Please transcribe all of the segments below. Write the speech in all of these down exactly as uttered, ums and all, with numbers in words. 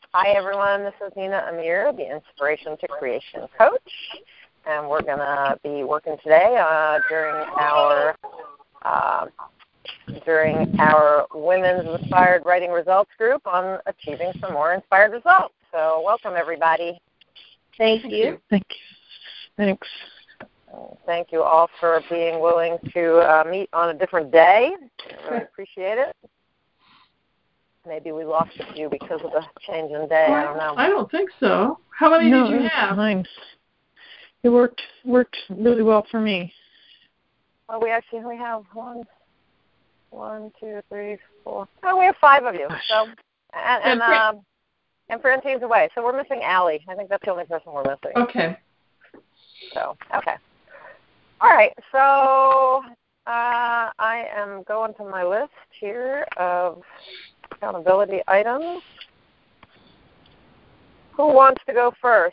Hi, everyone. This is Nina Amir, the Inspiration to Creation Coach, and we're going to be working today uh, during our uh, during our Women's Inspired Writing Results group on achieving some more inspired results. So, welcome, everybody. Thank you. Thank you. Thanks. Thank you all for being willing to uh, meet on a different day. I really appreciate it. Maybe we lost a few because of the change in day. I don't know. I don't think so. How many no, did you have? Fine. It worked worked really well for me. Well, we actually only have one, one, two, three, four. Oh, we have five of you. So, and and, um, and Francine's away, so we're missing Allie. I think that's the only person we're missing. Okay. So, okay. All right. So, uh, I am going to my list here of accountability items. Who wants to go first?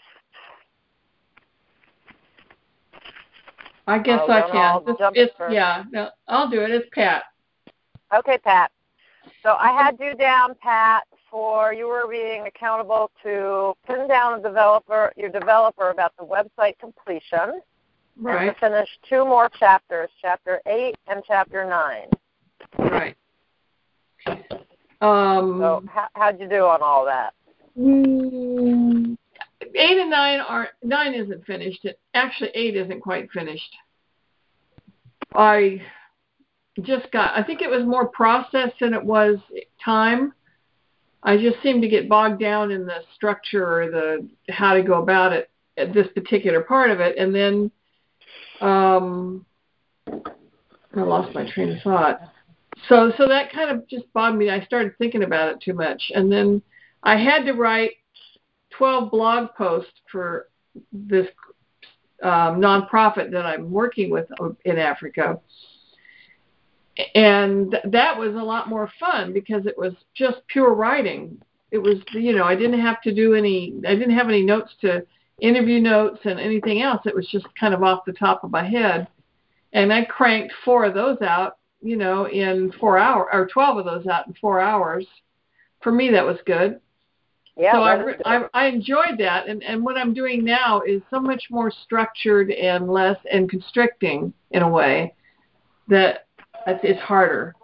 I guess oh, I can. It's, it's, first. Yeah, no, I'll do it. It's Pat. Okay, Pat. So I had you down, Pat, for you were being accountable to pin down a developer, your developer about the website completion, right, and to finish two more chapters, chapter eight and chapter nine. Right. Um, so how, how'd you do on all that? Mm, eight and nine are nine isn't finished. It, actually, eight isn't quite finished. I just got. I think it was more process than it was time. I just seemed to get bogged down in the structure or the how to go about it at this particular part of it, and then um, I lost my train of thought. So, so that kind of just bothered me. I started thinking about it too much, and then I had to write twelve blog posts for this um, nonprofit that I'm working with in Africa. And that was a lot more fun because it was just pure writing. It was, you know, I didn't have to do any, I didn't have any notes to interview notes and anything else. It was just kind of off the top of my head. And I cranked four of those out, you know, in four hours, or twelve of those out in four hours. For me, that was good. Yeah, so I, I I enjoyed that, and, and what I'm doing now is so much more structured and less and constricting in a way that it's harder.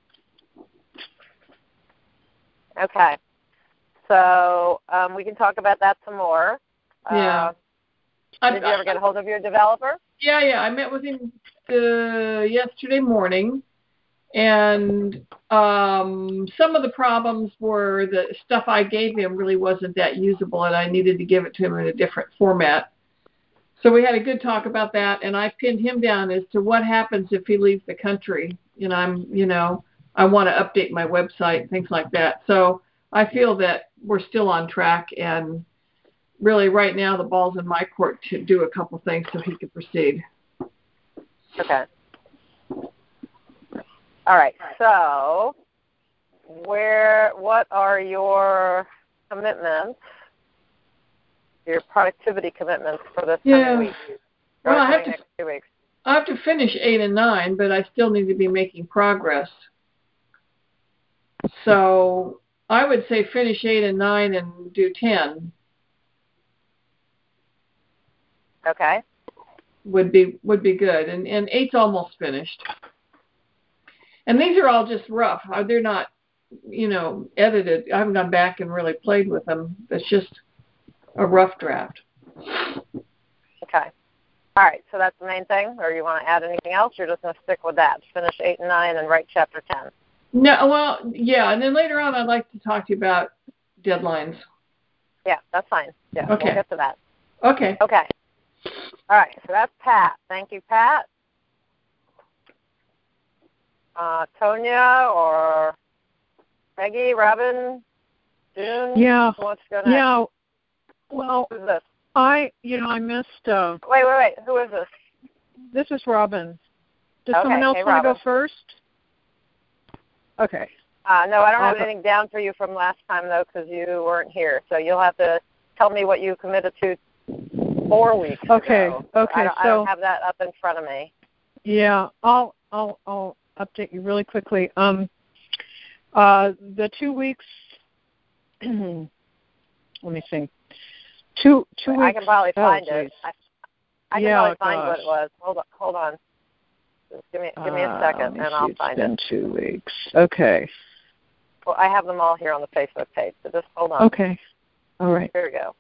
Okay, so um, we can talk about that some more. Yeah. Uh, did I, you ever get a hold of your developer? Yeah, yeah. I met with him uh, yesterday morning. And um, some of the problems were the stuff I gave him really wasn't that usable, and I needed to give it to him in a different format. So we had a good talk about that, and I pinned him down as to what happens if he leaves the country. And I'm, you know, I want to update my website, things like that. So I feel that we're still on track, and really right now the ball's in my court to do a couple things so he can proceed. Okay. All right, so where, what are your commitments, your productivity commitments for this yeah. coming week? Well, I have, to, next two weeks? I have to finish eight and nine, but I still need to be making progress. So I would say finish eight and nine and do ten. Okay. Would be would be good, and and eight's almost finished. And these are all just rough. They're not, you know, edited. I haven't gone back and really played with them. It's just a rough draft. Okay. All right. So that's the main thing, or you want to add anything else? You're just going to stick with that. Finish eight and nine and write chapter ten. No. Well, yeah. And then later on, I'd like to talk to you about deadlines. Yeah, that's fine. Yeah, okay. We'll get to that. Okay. Okay. All right. So that's Pat. Thank you, Pat. Uh, Tonya or Peggy, Robin, June? Yeah. Who wants to go next? Yeah. Well, who's this? I, you know, I missed. Uh, wait, wait, wait. Who is this? This is Robin. Does okay. someone else hey, want Robin. to go first? Okay. Uh, no, I don't have I'll anything go. down for you from last time, though, because you weren't here. So you'll have to tell me what you committed to four weeks okay. ago. Okay. I don't, so I don't have that up in front of me. Yeah, I'll I'll I'll update you really quickly. Um, uh, the two weeks let me see. Two two I weeks. can probably oh, find geez. it. I, I can yeah, probably find gosh. what it was. Hold on. Hold on. Just give me give me a Uh, second, let me and see. I'll It's find been it. two weeks. Okay. Well, I have them all here on the Facebook page, so just hold on. Okay. All right. Here we go.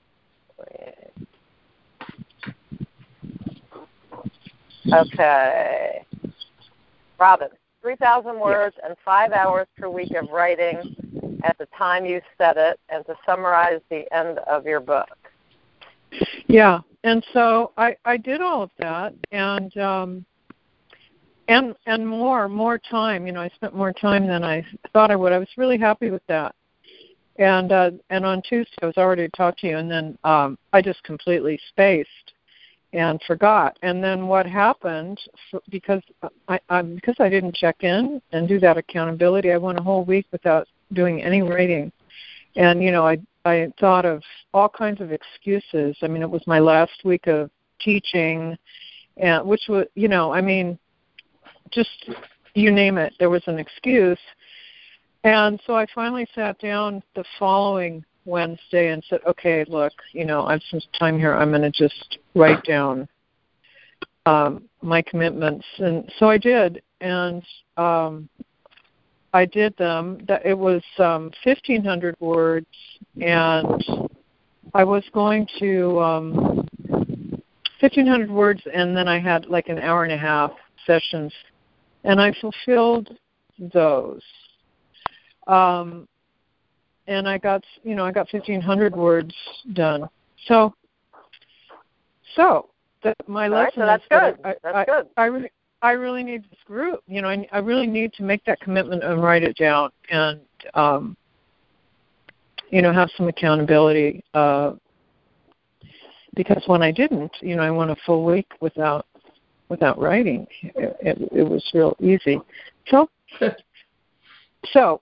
Okay. Robin, three thousand words and five hours per week of writing at the time you said it, and to summarize the end of your book. Yeah, and so I, I did all of that, and um, and and more more time. You know, I spent more time than I thought I would. I was really happy with that. And uh, and on Tuesday, I was already talked to you, and then um, I just completely spaced and forgot. And then what happened, because I, I because I didn't check in and do that accountability, I went a whole week without doing any writing. And you know, I I thought of all kinds of excuses. I mean, it was my last week of teaching, and which was, you know, I mean, just you name it, there was an excuse. And so I finally sat down the following Wednesday and said, okay, look, you know, I have some time here. I'm going to just write down um, my commitments. And so I did. And um, I did them. It was um, fifteen hundred words. And I was going to um, fifteen hundred words, and then I had like an hour and a half sessions. And I fulfilled those. Um, and I got, you know, I got fifteen hundred words done. So, so that my All lesson right, so that's is good. that I, that's I, good. I, really, I really need this group. You know, I, I really need to make that commitment and write it down, and um, you know, have some accountability. Uh, because when I didn't, you know, I went a full week without without writing. It, it, it was real easy. So, so.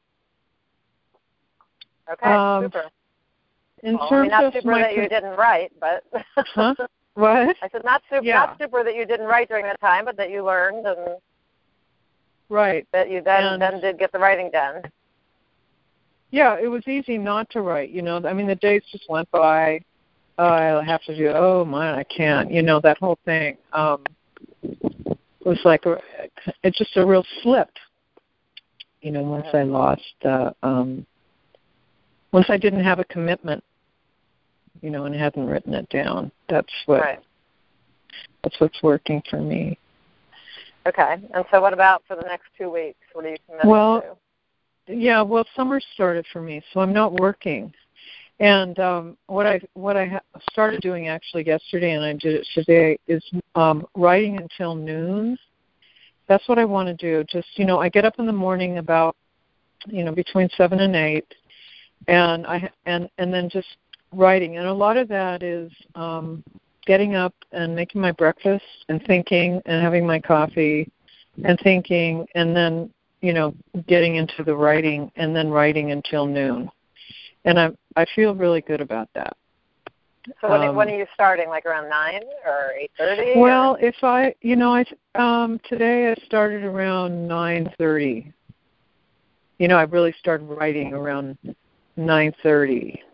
Okay, Um, super. In well, terms I mean, not of super my that you didn't write, but huh? What? I said not super, Yeah. not super that you didn't write during that time, but that you learned and right. that you then And, then did get the writing done. Yeah, it was easy not to write. You know, I mean, the days just went by. Oh, I have to do. Oh man, I can't. You know, that whole thing. Um, was like a, it's just a real slip. You know, once I lost. Uh, um, Once I didn't have a commitment, you know, and hadn't written it down, that's what right. that's what's working for me. Okay. And so what about for the next two weeks? What are you committing well, to? Yeah, well, summer started for me, so I'm not working. And um, what I what I ha- started doing actually yesterday, and I did it today, is um, writing until noon. That's what I want to do. Just, you know, I get up in the morning about, you know, between seven and eight. And I and and then just writing, and a lot of that is um, getting up and making my breakfast and thinking and having my coffee and thinking, and then, you know, getting into the writing and then writing until noon. And I I feel really good about that. So when, Um, when are you starting? Like around nine or eight thirty? Well, or? if I, you know, I um, today I started around nine thirty. You know, I really started writing around nine thirty,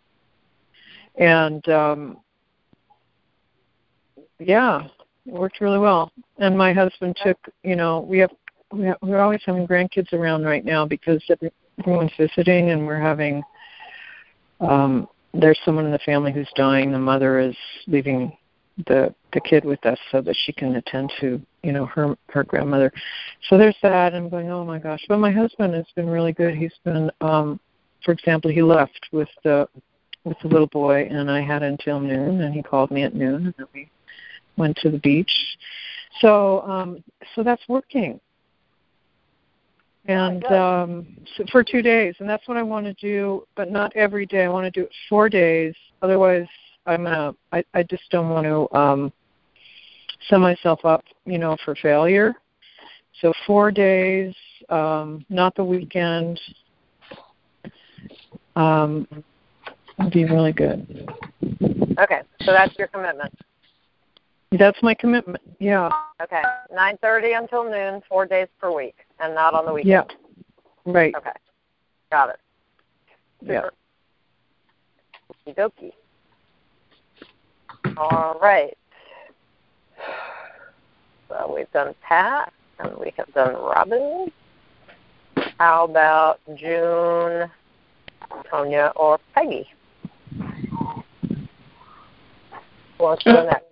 and um, yeah, it worked really well. And my husband took, you know, we have, we have we're always having grandkids around right now because everyone's visiting, and we're having um, there's someone in the family who's dying. The mother is leaving the the kid with us so that she can attend to, you know, her her grandmother. So there's that. And I'm going, oh my gosh. But my husband has been really good. He's been um, For example, he left with the with the little boy, and I had until noon, and he called me at noon, and then we went to the beach. So, um, so that's working, and um, so for two days, and that's what I want to do, but not every day. I want to do it four days. Otherwise, I'm gonna. I, I just don't want to um, set myself up, you know, for failure. So four days, um, not the weekend. Um, would be really good. Okay, so that's your commitment. That's my commitment. Yeah. Okay, nine thirty until noon, four days per week, and not on the weekend. Yeah. Right. Okay, got it. Super. Yeah. Okie dokie. All right. So we've done Pat, and we have done Robin. How about June, Tonya, or Peggy? Who wants to go next?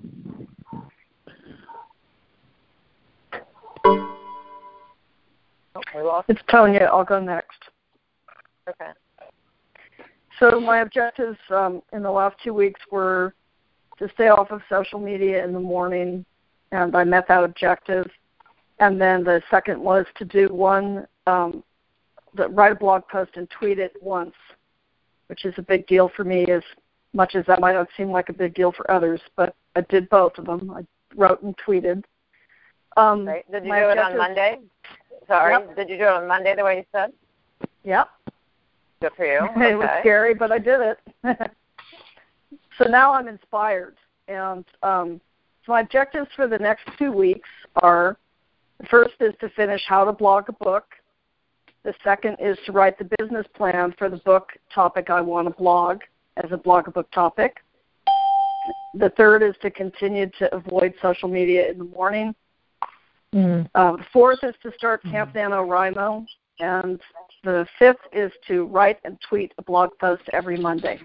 Oh, we lost. It's Tonya. I'll go next. Okay. So my objectives um, in the last two weeks were to stay off of social media in the morning, and I met that objective. And then the second was to do one, um, the, write a blog post and tweet it once, which is a big deal for me, as much as that might not seem like a big deal for others. But I did both of them. I wrote and tweeted. Um, right. Did you do it on Monday? Sorry. Yep. Did you do it on Monday the way you said? Yep. Good for you. Okay. It was scary, but I did it. So now I'm inspired. And um, so my objectives for the next two weeks are, the first is to finish How to Blog a Book. The second is to write the business plan for the book topic I want to blog as a blog a book topic. The third is to continue to avoid social media in the morning. Mm-hmm. Uh, the fourth is to start Camp NaNoWriMo. And the fifth is to write and tweet a blog post every Monday.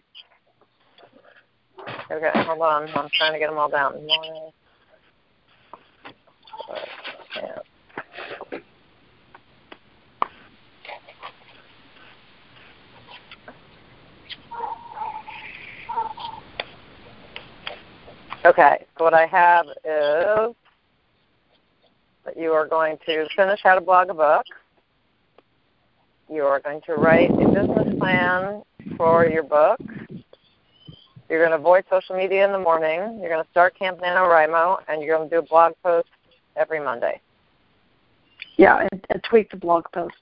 Okay, hold on. I'm trying to get them all down. Yeah. Okay, so what I have is that you are going to finish How to Blog a Book. You are going to write a business plan for your book. You're going to avoid social media in the morning. You're going to start Camp NaNoWriMo, and you're going to do a blog post every Monday. Yeah, and, and tweet the blog post.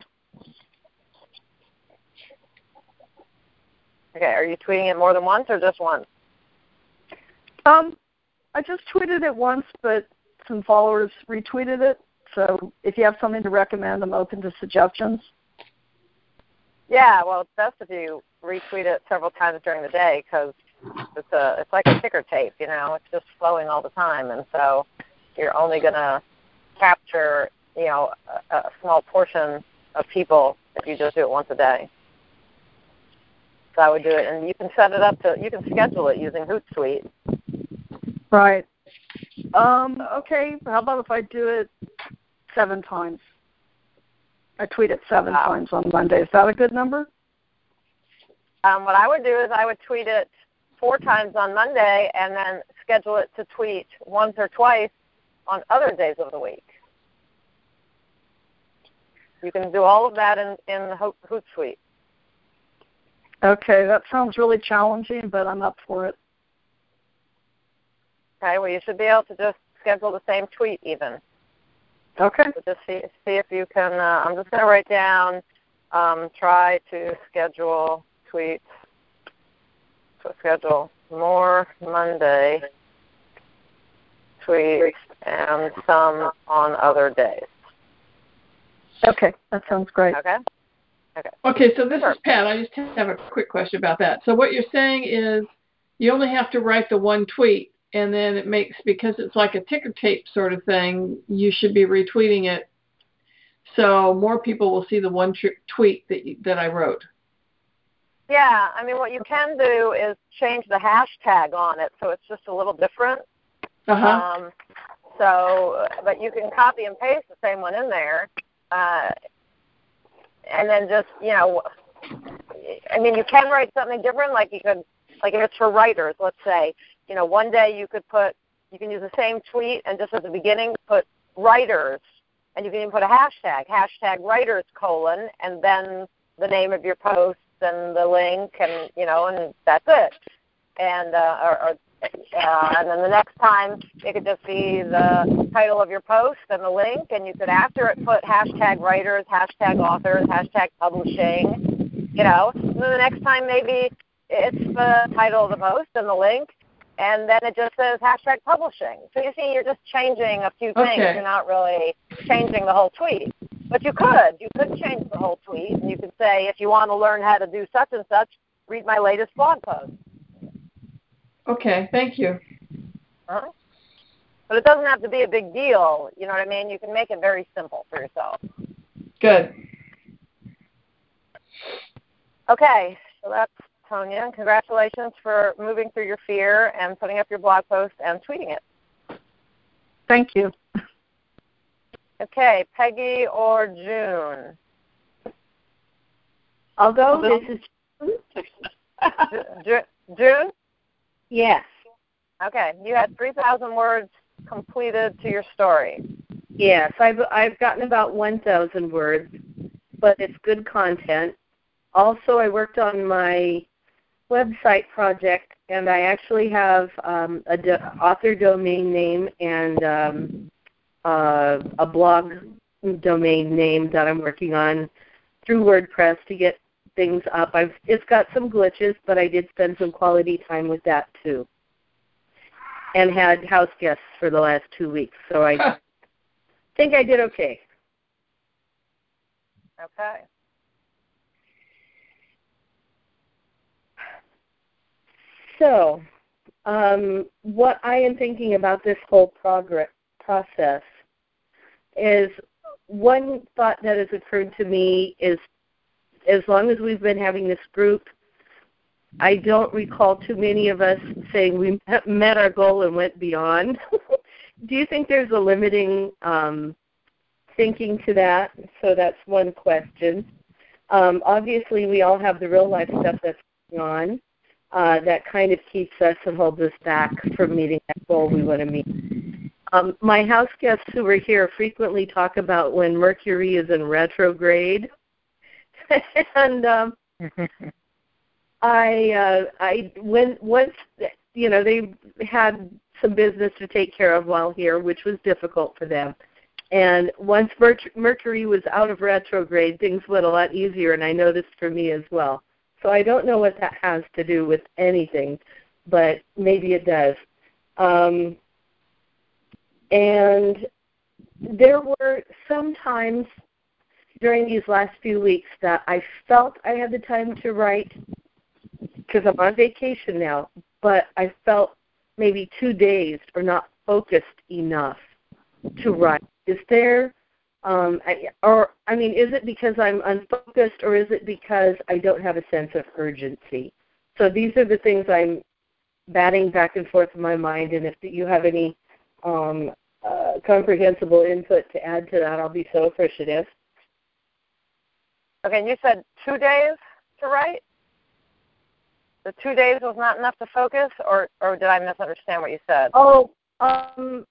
Okay, are you tweeting it more than once or just once? Um, I just tweeted it once, but some followers retweeted it. So if you have something to recommend, I'm open to suggestions. Yeah, well, it's best if you retweet it several times during the day because it's a it's like a ticker tape, you know. It's just flowing all the time, and so you're only going to capture, you know, a, a small portion of people if you just do it once a day. So I would do it, and you can set it up to, you can schedule it using Hootsuite. Right. Um, okay, how about if I do it seven times? I tweet it seven wow. times on Monday. Is that a good number? Um, what I would do is I would tweet it four times on Monday and then schedule it to tweet once or twice on other days of the week. You can do all of that in, in Hootsuite. Okay, that sounds really challenging, but I'm up for it. Okay, well, you should be able to just schedule the same tweet even. Okay. So just see, see if you can, uh, I'm just going to write down, um, try to schedule tweets, so schedule more Monday tweets and some on other days. Okay, that sounds great. Okay. Okay. Okay, so this sure. is Pat. I just have a quick question about that. So what you're saying is you only have to write the one tweet, and then it makes, because it's like a ticker tape sort of thing, you should be retweeting it so more people will see the one tr- tweet that you, that I wrote. Yeah, I mean, what you can do is change the hashtag on it so it's just a little different. Uh-huh. Um, so, but you can copy and paste the same one in there. Uh, and then just, you know, I mean, you can write something different, like you could, like if it's for writers, let's say, you know, one day you could put, you can use the same tweet and just at the beginning put writers, and you can even put a hashtag, hashtag writers colon, and then the name of your post and the link, and, you know, and that's it. And, uh, or, or Uh, and then the next time, it could just be the title of your post and the link, and you could, after it, put hashtag writers, hashtag authors, hashtag publishing, you know. And then the next time, maybe it's the title of the post and the link, and then it just says hashtag publishing. So you see, you're just changing a few things. Okay. You're not really changing the whole tweet. But you could. You could change the whole tweet, and you could say, if you want to learn how to do such and such, read my latest blog post. Okay, thank you. Uh-huh. But it doesn't have to be a big deal. You know what I mean? You can make it very simple for yourself. Good. Okay, so that's Tonya. Congratulations for moving through your fear and putting up your blog post and tweeting it. Thank you. Okay, Peggy or June? I'll go. This is June? June? Yes. Okay, you had three thousand words completed to your story. Yes, I've I've gotten about one thousand words, but it's good content. Also, I worked on my website project, and I actually have um, a do- author domain name and um, uh, a blog domain name that I'm working on through WordPress to get things up. I've it's got some glitches, but I did spend some quality time with that too, and had house guests for the last two weeks, so I think I did okay. Okay. So, um, what I am thinking about this whole progress process is one thought that has occurred to me is as long as we've been having this group, I don't recall too many of us saying we met our goal and went beyond. Do you think there's a limiting um, thinking to that? So that's one question. Um, obviously, we all have the real-life stuff that's going on. Uh, that kind of keeps us and holds us back from meeting that goal we want to meet. Um, my house guests who are here frequently talk about when Mercury is in retrograde, and um, I, uh, I when once you know they had some business to take care of while here, which was difficult for them. And once Mercury was out of retrograde, things went a lot easier, and I noticed for me as well. So I don't know what that has to do with anything, but maybe it does. Um, and there were some times during these last few weeks that I felt I had the time to write because I'm on vacation now, but I felt maybe too dazed or not focused enough to write. Is there... Um, I, or, I mean, is it because I'm unfocused or is it because I don't have a sense of urgency? So these are the things I'm batting back and forth in my mind, and if you have any um, uh, comprehensible input to add to that, I'll be so appreciative. Okay, and you said two days to write? The two days was not enough to focus, or, or did I misunderstand what you said? Oh, um...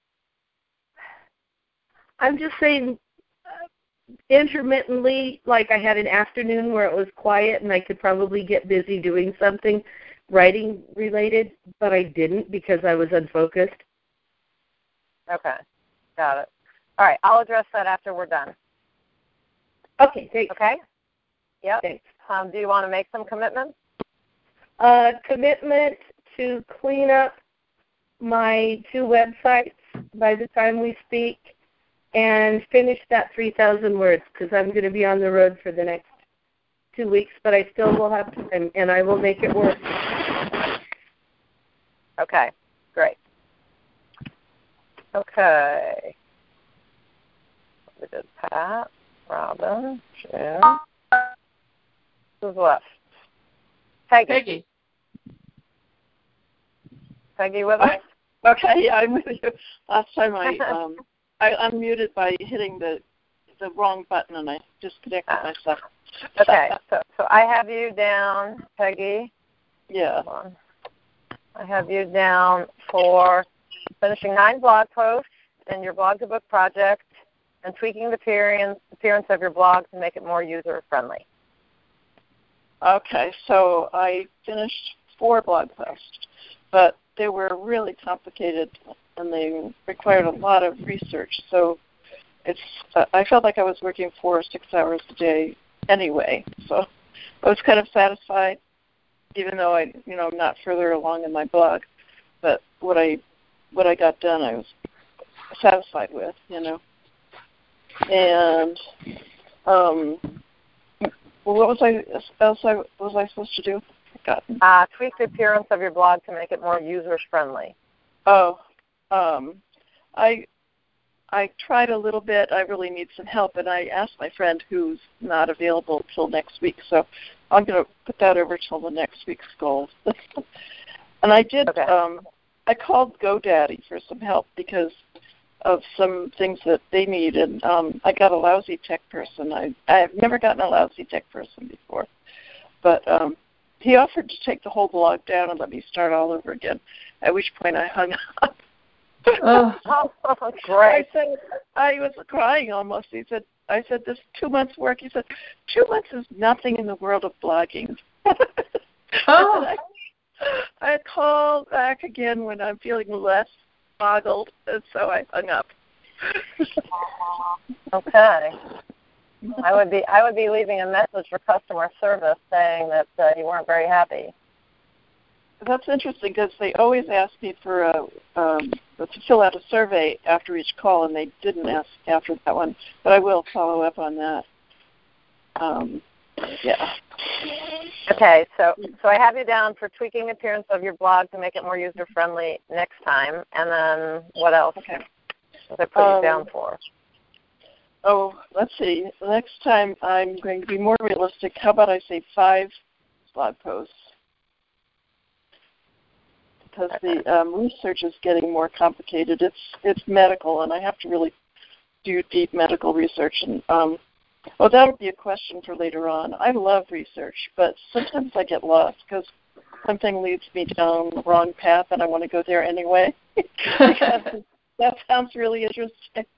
I'm just saying uh, intermittently, like I had an afternoon where it was quiet and I could probably get busy doing something writing related, but I didn't because I was unfocused. Okay, got it. All right, I'll address that after we're done. Okay, thanks. Okay? Yep. Thanks. Um, do you want to make some commitments? Uh, commitment to clean up my two websites by the time we speak. And finish that three thousand words because I'm going to be on the road for the next two weeks, but I still will have time, and I will make it work. Okay, great. Okay. We did Pat, Robin, June. Who's left? Peggy. Peggy. Peggy with us? Okay, yeah, I'm with you. Last time I... Um, I unmuted by hitting the the wrong button, and I disconnected myself. Okay, so so I have you down, Peggy. Yeah. Hold on. I have you down for finishing nine blog posts in your blog to book project and tweaking the appearance appearance of your blog to make it more user friendly. Okay, so I finished four blog posts, but they were really complicated and they required a lot of research. So it's uh, I felt like I was working four or six hours a day anyway. So I was kind of satisfied, even though I, you know, I'm not further along in my blog. But what I what I got done, I was satisfied with, you know. And um, well, what was I else I was I supposed to do? gotten? Uh, tweak the appearance of your blog to make it more user-friendly. Oh, um, I I tried a little bit. I really need some help, and I asked my friend who's not available till next week, so I'm going to put that over till the next week's goal. And I did, okay. um, I called GoDaddy for some help because of some things that they need, and um, I got a lousy tech person. I, I've never gotten a lousy tech person before, but um, he offered to take the whole blog down and let me start all over again, at which point I hung up. Oh, oh great. I said, I was crying almost. He said, I said, this two months work. He said, two months is nothing in the world of blogging. oh. I, I call back again when I'm feeling less boggled, and so I hung up. Okay. I would be I would be leaving a message for customer service saying that uh, you weren't very happy. That's interesting because they always ask me for a um, to fill out a survey after each call, and they didn't ask after that one. But I will follow up on that. Um, yeah. Okay, so so I have you down for tweaking the appearance of your blog to make it more user friendly next time, and then what else? Okay. What did I put um, you down for? Oh, let's see. Next time I'm going to be more realistic. How about I say five blog posts? Because the um, research is getting more complicated. It's it's medical, and I have to really do deep medical research. And um, well, that'll be a question for later on. I love research, but sometimes I get lost because something leads me down the wrong path, and I want to go there anyway. That sounds really interesting.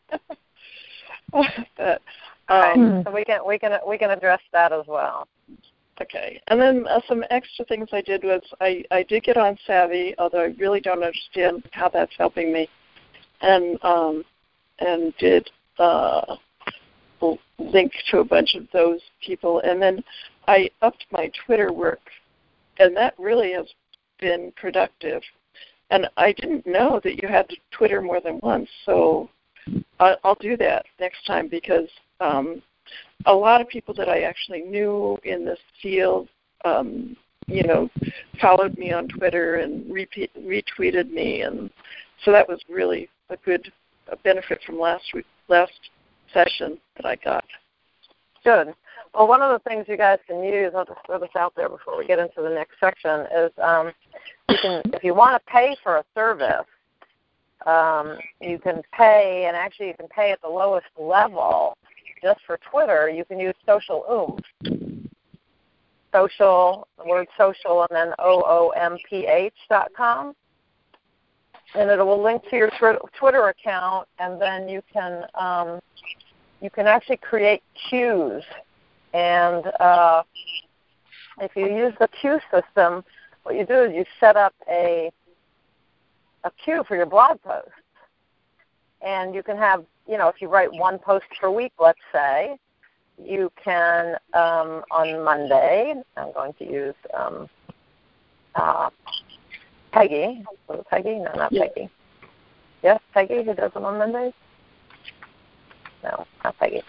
but, um, so we can we can we can address that as well. Okay, and then uh, some extra things I did was I, I did get on Savvy, although I really don't understand how that's helping me, and um, and did uh, link to a bunch of those people, and then I upped my Twitter work, and that really has been productive. And I didn't know that you had to Twitter more than once, so I, I'll do that next time because. Um, A lot of people that I actually knew in this field, um, you know, followed me on Twitter and repeat, retweeted me, and so that was really a good a benefit from last week, last session that I got. Good. Well, one of the things you guys can use, I'll just throw this out there before we get into the next section, is um, you can, if you want to pay for a service, um, you can pay, and actually you can pay at the lowest level. Just for Twitter, you can use Social Oomph. Social, the word social, and then O O M P H dot com. And it will link to your Twitter account, and then you can um, you can actually create queues. And uh, if you use the queue system, what you do is you set up a a queue for your blog post. And you can have, you know, if you write one post per week, let's say, you can, um, on Monday, I'm going to use um, uh, Peggy. Was it Peggy? No, not yeah. Peggy. Yes, Peggy, who does them on Mondays? No, not Peggy.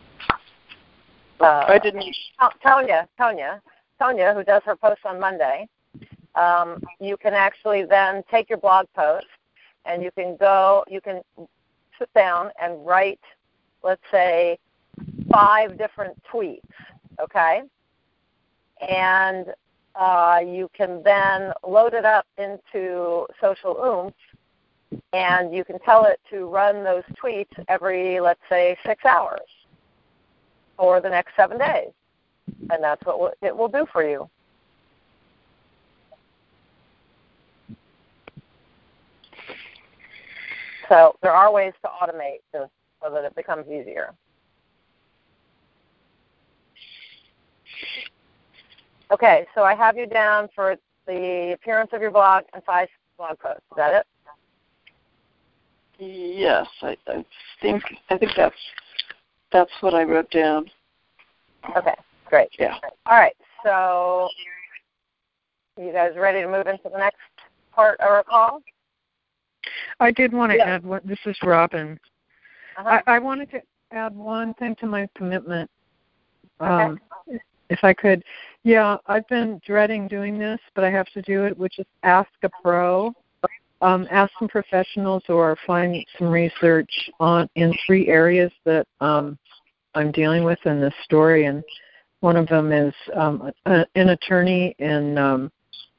Uh, I didn't. Tonya, Tonya, Tonya, who does her posts on Monday. Um, you can actually then take your blog post, and you can go, you can sit down and write, let's say, five different tweets, okay? And uh, you can then load it up into Social Oomph, and you can tell it to run those tweets every, let's say, six hours for the next seven days. And that's what it will do for you. So there are ways to automate this so that it becomes easier. Okay, so I have you down for the appearance of your blog and five blog posts. Is that it? Yes, I, I think I think that's that's what I wrote down. Okay, great. Yeah. All right, so you guys ready to move into the next part of our call? I did want to yeah. add what this is Robin. Uh-huh. I, I wanted to add one thing to my commitment, um, okay. if I could. Yeah, I've been dreading doing this, but I have to do it, which is ask a pro. Um, ask some professionals or find some research on in three areas that um, I'm dealing with in this story, and one of them is um, a, an attorney in um,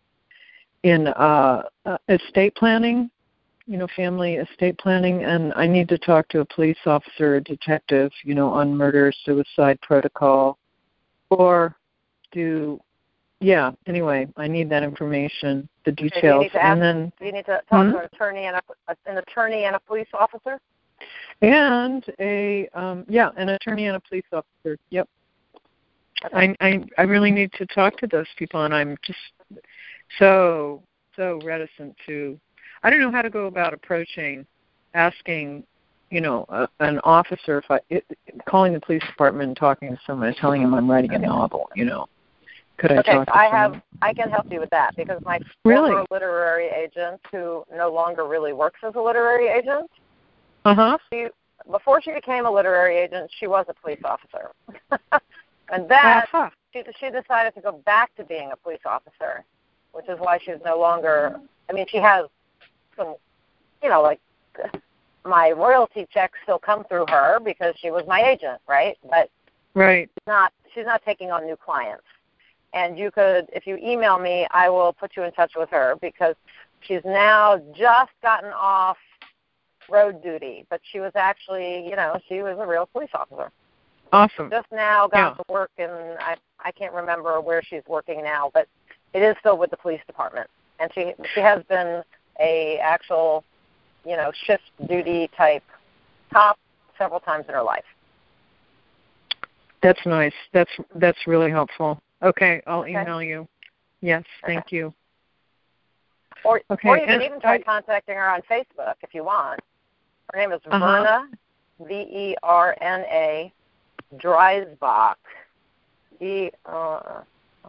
in uh, uh, estate planning, you know, family estate planning, and I need to talk to a police officer, a detective, you know, on murder suicide protocol, or do. Yeah, anyway, I need that information, the details, okay, and ask, then you need to talk hmm? to an attorney and a, an attorney and a police officer. And a um, yeah, an attorney and a police officer. Yep. Okay. I, I I really need to talk to those people, and I'm just so so reticent to. I don't know how to go about approaching, asking, you know, a, an officer if I it, calling the police department and talking to someone and telling them I'm writing a novel. You know. Could I okay, talk so to I someone? have, I can help you with that because my Really? former literary agent, who no longer really works as a literary agent, uh-huh. she, before she became a literary agent, she was a police officer. And then uh-huh. she, she decided to go back to being a police officer, which is why she's no longer, I mean, she has some, you know, like my royalty checks still come through her because she was my agent, right? But right. she's not, she's not taking on new clients. And you could, if you email me, I will put you in touch with her because she's now just gotten off road duty, but she was actually, you know, she was a real police officer. Awesome. Just now got yeah. to work, and I I can't remember where she's working now, but it is still with the police department. And she she has been a actual, you know, shift duty type cop several times in her life. That's nice. That's that's really helpful. Okay, I'll okay. email you. Yes, thank okay. you. Or, okay. or you can and even try I, contacting her on Facebook if you want. Her name is uh-huh. Verna, V E R N A, Dreisbach, D uh,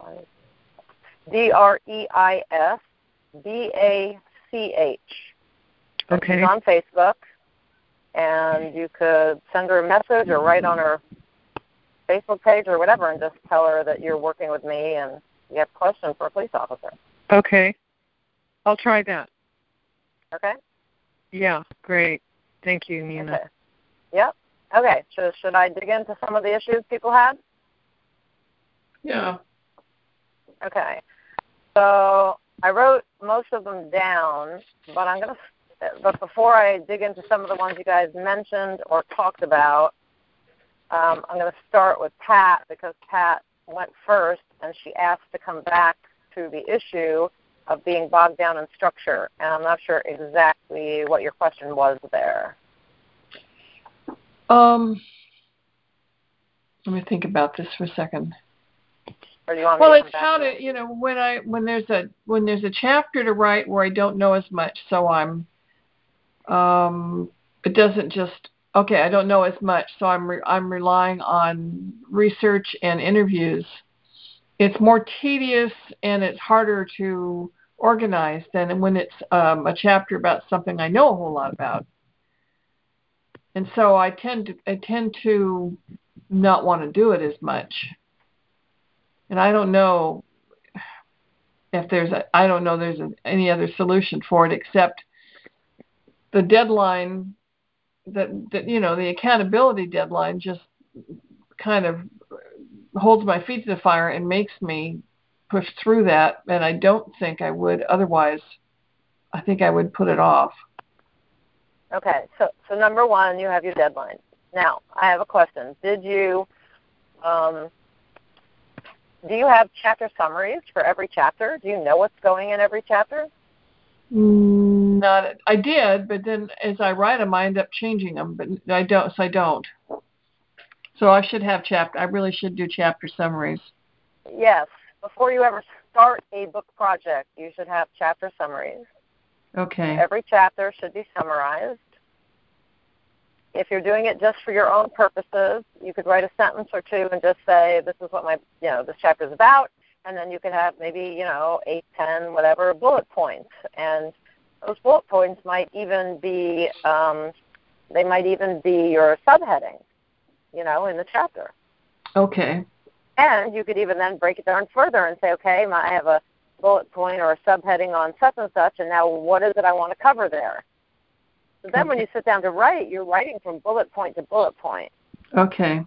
D R E I S B A C H. Okay. She's on Facebook, and you could send her a message or write on her Facebook page or whatever and just tell her that you're working with me and you have a question for a police officer. Okay. I'll try that. Okay? Yeah, great. Thank you, Nina. Okay. Yep. Okay. So should I dig into some of the issues people had? Yeah. Okay. So I wrote most of them down, but I'm going to, but before I dig into some of the ones you guys mentioned or talked about, Um, I'm going to start with Pat because Pat went first, and she asked to come back to the issue of being bogged down in structure, and I'm not sure exactly what your question was there. Um, let me think about this for a second. Or do you want me well, to it's come back how to, to, you know, when I when there's a when there's a chapter to write where I don't know as much, so I'm, um, it doesn't just. Okay, I don't know as much, so I'm re- I'm relying on research and interviews. It's more tedious and it's harder to organize than when it's um, a chapter about something I know a whole lot about. And so I tend to I tend to not want to do it as much. And I don't know if there's a, I don't know there's a, any other solution for it except the deadline. That, that you know the accountability deadline just kind of holds my feet to the fire and makes me push through that, and I don't think I would otherwise. I think I would put it off. Okay, so so number one, you have your deadline. Now, I have a question. Did you um, do you have chapter summaries for every chapter? Do you know what's going in every chapter? Not, I did, but then as I write them, I end up changing them. But I don't, so I don't. So I should have chapter. I really should do chapter summaries. Yes. Before you ever start a book project, you should have chapter summaries. Okay. Every chapter should be summarized. If you're doing it just for your own purposes, you could write a sentence or two and just say, "This is what my, you know, this chapter is about." And then you could have maybe, you know, eight, ten, whatever bullet points. And those bullet points might even be, um, they might even be your subheading, you know, in the chapter. Okay. And you could even then break it down further and say, okay, my, I have a bullet point or a subheading on such and such, and now what is it I want to cover there? So then when you sit down to write, you're writing from bullet point to bullet point. Okay.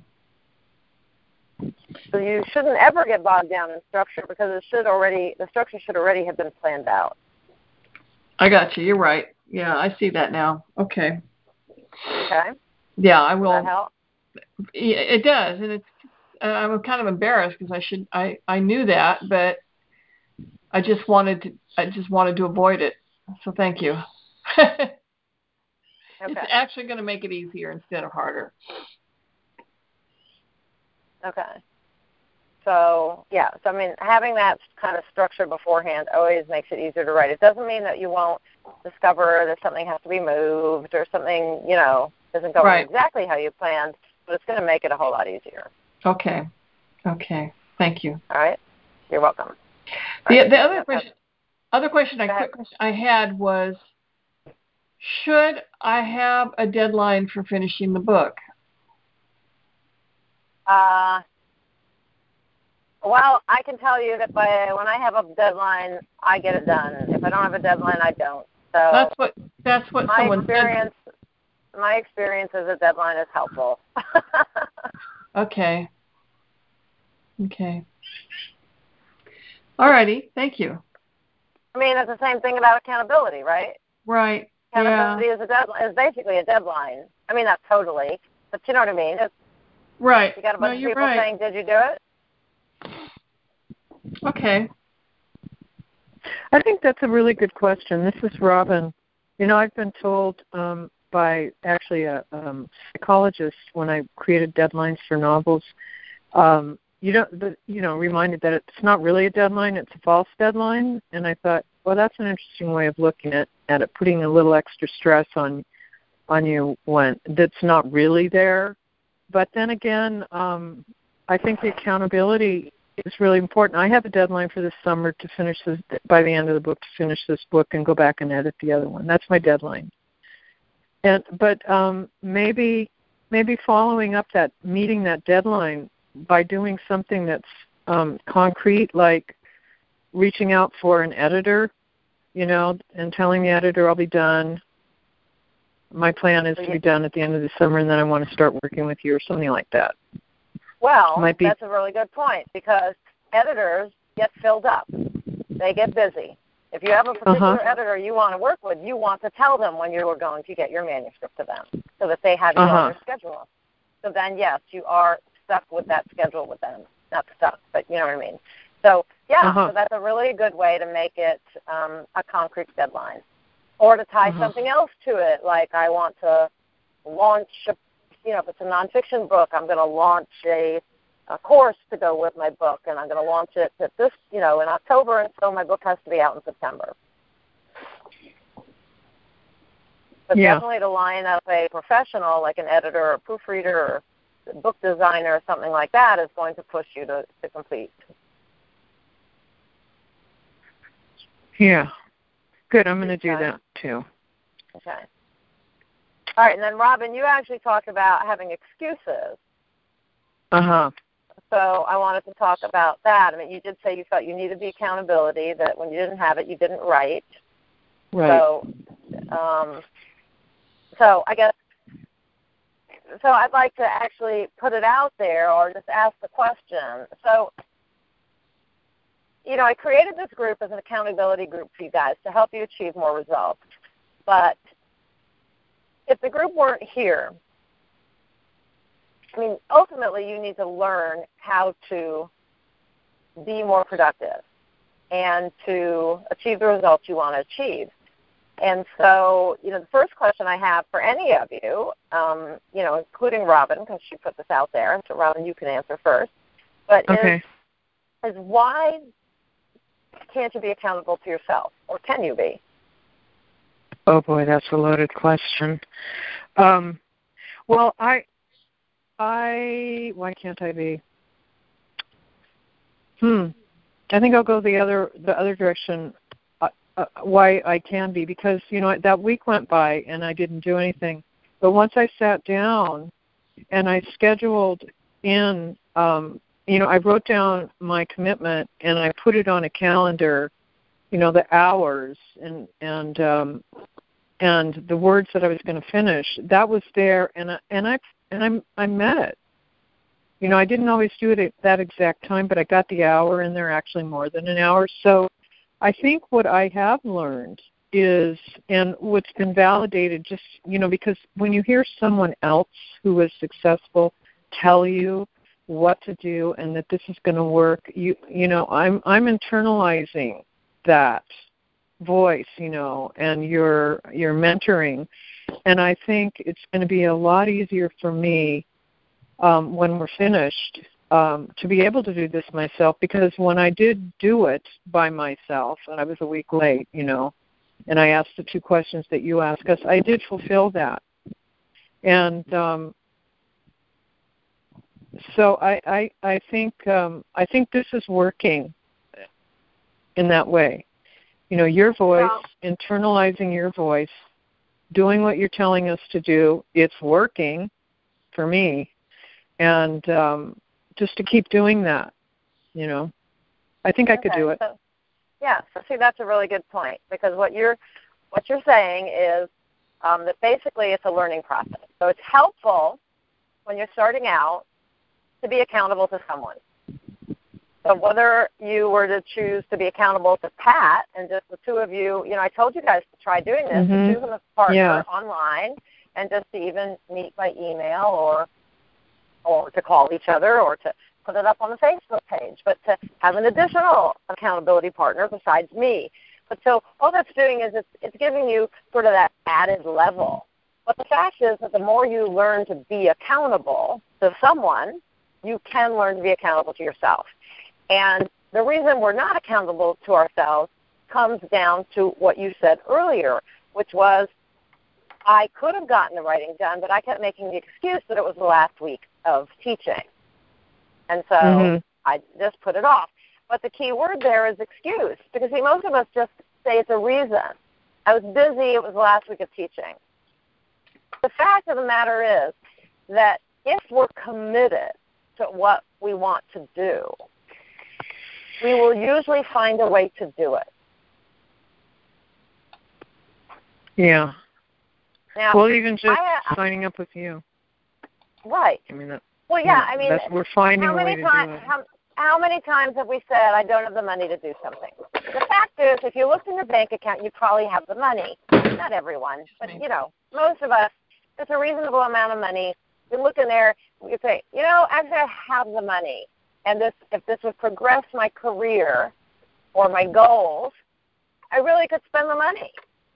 So you shouldn't ever get bogged down in structure because it should already the structure should already have been planned out. I got you. You're right. Yeah, I see that now. Okay. Okay. Yeah, I will. Does that help? It does, and it's. Uh, I'm kind of embarrassed because I should. I, I knew that, but I just wanted to. I just wanted to avoid it. So thank you. Okay. It's actually going to make it easier instead of harder. Okay. So, yeah, so I mean, having that kind of structure beforehand always makes it easier to write. It doesn't mean that you won't discover that something has to be moved or something, you know, doesn't go right. exactly how you planned, but it's going to make it a whole lot easier. Okay. Okay. Thank you. All right. You're welcome. The, right. the other question, other question I, quick question I had was, should I have a deadline for finishing the book? Uh, well, I can tell you that by when I have a deadline, I get it done. If I don't have a deadline, I don't. So that's what that's what my someone experience. said. My experience is a deadline is helpful. Okay. Okay. All righty. Thank you. I mean, it's the same thing about accountability, right? Right. Accountability yeah. is a deadline. Is basically a deadline. I mean, not totally, but you know what I mean. It's, right. You got a bunch no, of people right. saying, "Did you do it?" Okay. I think that's a really good question. This is Robin. You know, I've been told um, by actually a um, psychologist when I created deadlines for novels. Um, you know, the, you know, reminded that it's not really a deadline; it's a false deadline. And I thought, well, that's an interesting way of looking at, at it, putting a little extra stress on on you when that's not really there. But then again, um, I think the accountability is really important. I have a deadline for this summer to finish this, by the end of the book, to finish this book and go back and edit the other one. That's my deadline. And but um, maybe maybe following up that, meeting that deadline by doing something that's um, concrete, like reaching out for an editor, you know, and telling the editor I'll be done. My plan is to be done at the end of the summer, and then I want to start working with you, or something like that. Well, Might be. That's a really good point, because editors get filled up. They get busy. If you have a particular uh-huh. editor you want to work with, you want to tell them when you are going to get your manuscript to them so that they have you uh-huh. on their schedule. So then, yes, you are stuck with that schedule with them. Not stuck, but you know what I mean. So, yeah, uh-huh. so that's a really good way to make it um, a concrete deadline. Or to tie uh-huh. something else to it, like I want to launch, a, you know, if it's a nonfiction book, I'm going to launch a, a course to go with my book, and I'm going to launch it at this, you know, in October, and so my book has to be out in September. But yeah. definitely to line up a professional, like an editor or a proofreader or a book designer or something like that, is going to push you to, to complete. Yeah. Good, I'm going to do that too. Okay. All right, and then Robin, you actually talked about having excuses. Uh-huh. So I wanted to talk about that. I mean, you did say you felt you needed the accountability, that when you didn't have it, you didn't write. Right. So, um, so I guess, so I'd like to actually put it out there or just ask the question. So, you know, I created this group as an accountability group for you guys to help you achieve more results. But if the group weren't here, I mean, ultimately you need to learn how to be more productive and to achieve the results you want to achieve. And so, you know, the first question I have for any of you, um, you know, including Robin, because she put this out there, so Robin, you can answer first, but okay. is, is why can't you be accountable to yourself, or can you be? Oh, boy, that's a loaded question. Um, well, I, I, why can't I be? Hmm. I think I'll go the other, the other direction. Uh, uh, why I can be, because you know that week went by and I didn't do anything. But once I sat down and I scheduled in um, you know, I wrote down my commitment and I put it on a calendar, you know, the hours and and um, and the words that I was going to finish. That was there, and I, and I and I I met it. You know, I didn't always do it at that exact time, but I got the hour in there, actually more than an hour. So I think what I have learned is, and what's been validated just, you know, because when you hear someone else who is successful tell you what to do and that this is going to work, you you know, I'm I'm internalizing that voice, you know, and your your mentoring, and I think it's going to be a lot easier for me um, when we're finished um, to be able to do this myself, because when I did do it by myself, and I was a week late, you know, and I asked the two questions that you asked us, I did fulfill that, and um, so I I, I think um, I think this is working in that way. You know, your voice, well, internalizing your voice, doing what you're telling us to do, it's working for me. And um, just to keep doing that, you know, I think I okay, could do it. So, yeah, so see, that's a really good point, because what you're what you're saying is um, that basically it's a learning process. So it's helpful when you're starting out to be accountable to someone. So whether you were to choose to be accountable to Pat and just the two of you, you know, I told you guys to try doing this, mm-hmm. to choose a partner yeah. online and just to even meet by email or or to call each other or to put it up on the Facebook page, but to have an additional accountability partner besides me. But so all that's doing is it's, it's giving you sort of that added level. But the fact is that the more you learn to be accountable to someone, you can learn to be accountable to yourself. And the reason we're not accountable to ourselves comes down to what you said earlier, which was I could have gotten the writing done, but I kept making the excuse that it was the last week of teaching. And so mm-hmm. I just put it off. But the key word there is excuse, because see, most of us just say it's a reason. I was busy, it was the last week of teaching. The fact of the matter is that if we're committed to what we want to do, we will usually find a way to do it. Yeah. Now, well, even just I, signing up with you. Right. I mean, that, well, yeah, I mean, that's, we're finding how a many way time, to do it. How, how many times have we said, I don't have the money to do something? The fact is, if you looked in your bank account, you probably have the money. Not everyone, but, you know, most of us, it's a reasonable amount of money. You look in there, you say, you know, actually I have the money. And this, if this would progress my career or my goals, I really could spend the money.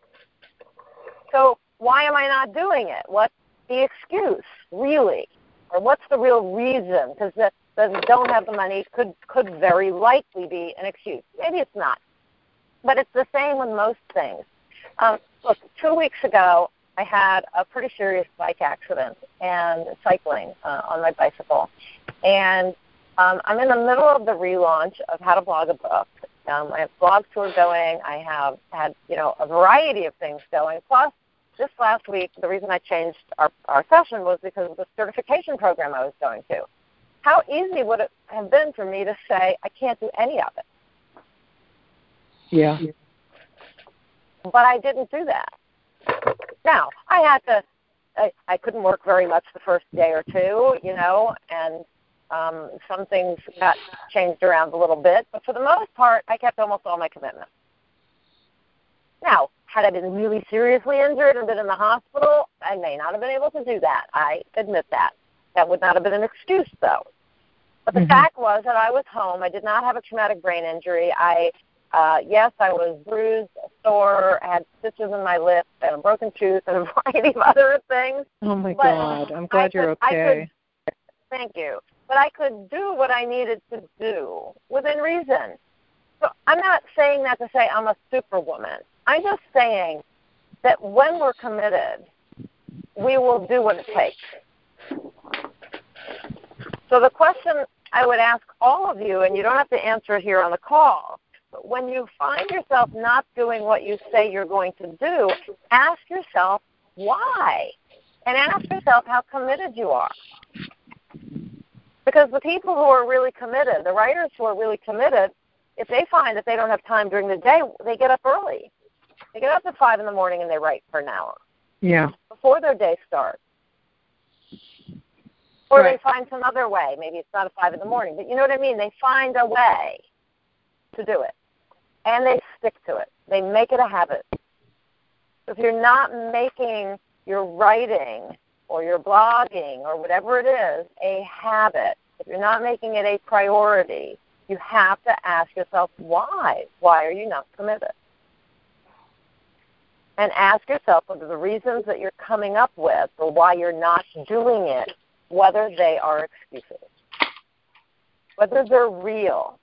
So why am I not doing it? What's the excuse, really? Or what's the real reason? Because the, the don't have the money could, could very likely be an excuse. Maybe it's not. But it's the same with most things. Um, look, two weeks ago, I had a pretty serious bike accident and cycling uh, on my bicycle. And um, I'm in the middle of the relaunch of How to Blog a Book. Um, I have blog tour going. I have had, you know, a variety of things going. Plus, this last week, the reason I changed our, our session was because of the certification program I was going to. How easy would it have been for me to say, I can't do any of it? Yeah. But I didn't do that. Now, I had to, I, I couldn't work very much the first day or two, you know, and um, some things got changed around a little bit. But for the most part, I kept almost all my commitments. Now, had I been really seriously injured and been in the hospital, I may not have been able to do that. I admit that. That would not have been an excuse, though. But the mm-hmm. fact was that I was home. I did not have a traumatic brain injury. I, uh, yes, I was bruised, sore, I had stitches in my lip, and a broken tooth, and a variety of other things. Oh, my but God. I'm glad could, you're okay. I could, thank you. But I could do what I needed to do within reason. So I'm not saying that to say I'm a superwoman. I'm just saying that when we're committed, we will do what it takes. So the question I would ask all of you, and you don't have to answer it here on the call, but when you find yourself not doing what you say you're going to do, ask yourself why, and ask yourself how committed you are. Because the people who are really committed, the writers who are really committed, if they find that they don't have time during the day, they get up early. They get up at five in the morning and they write for an hour. Yeah. Before their day starts. Or Right. they find some other way. Maybe it's not at five in the morning, but you know what I mean? They find a way to do it. And they stick to it. They make it a habit. If you're not making your writing or your blogging or whatever it is a habit, if you're not making it a priority, you have to ask yourself why. Why are you not committed? And ask yourself whether the reasons that you're coming up with or why you're not doing it, whether they are excuses, whether they're real.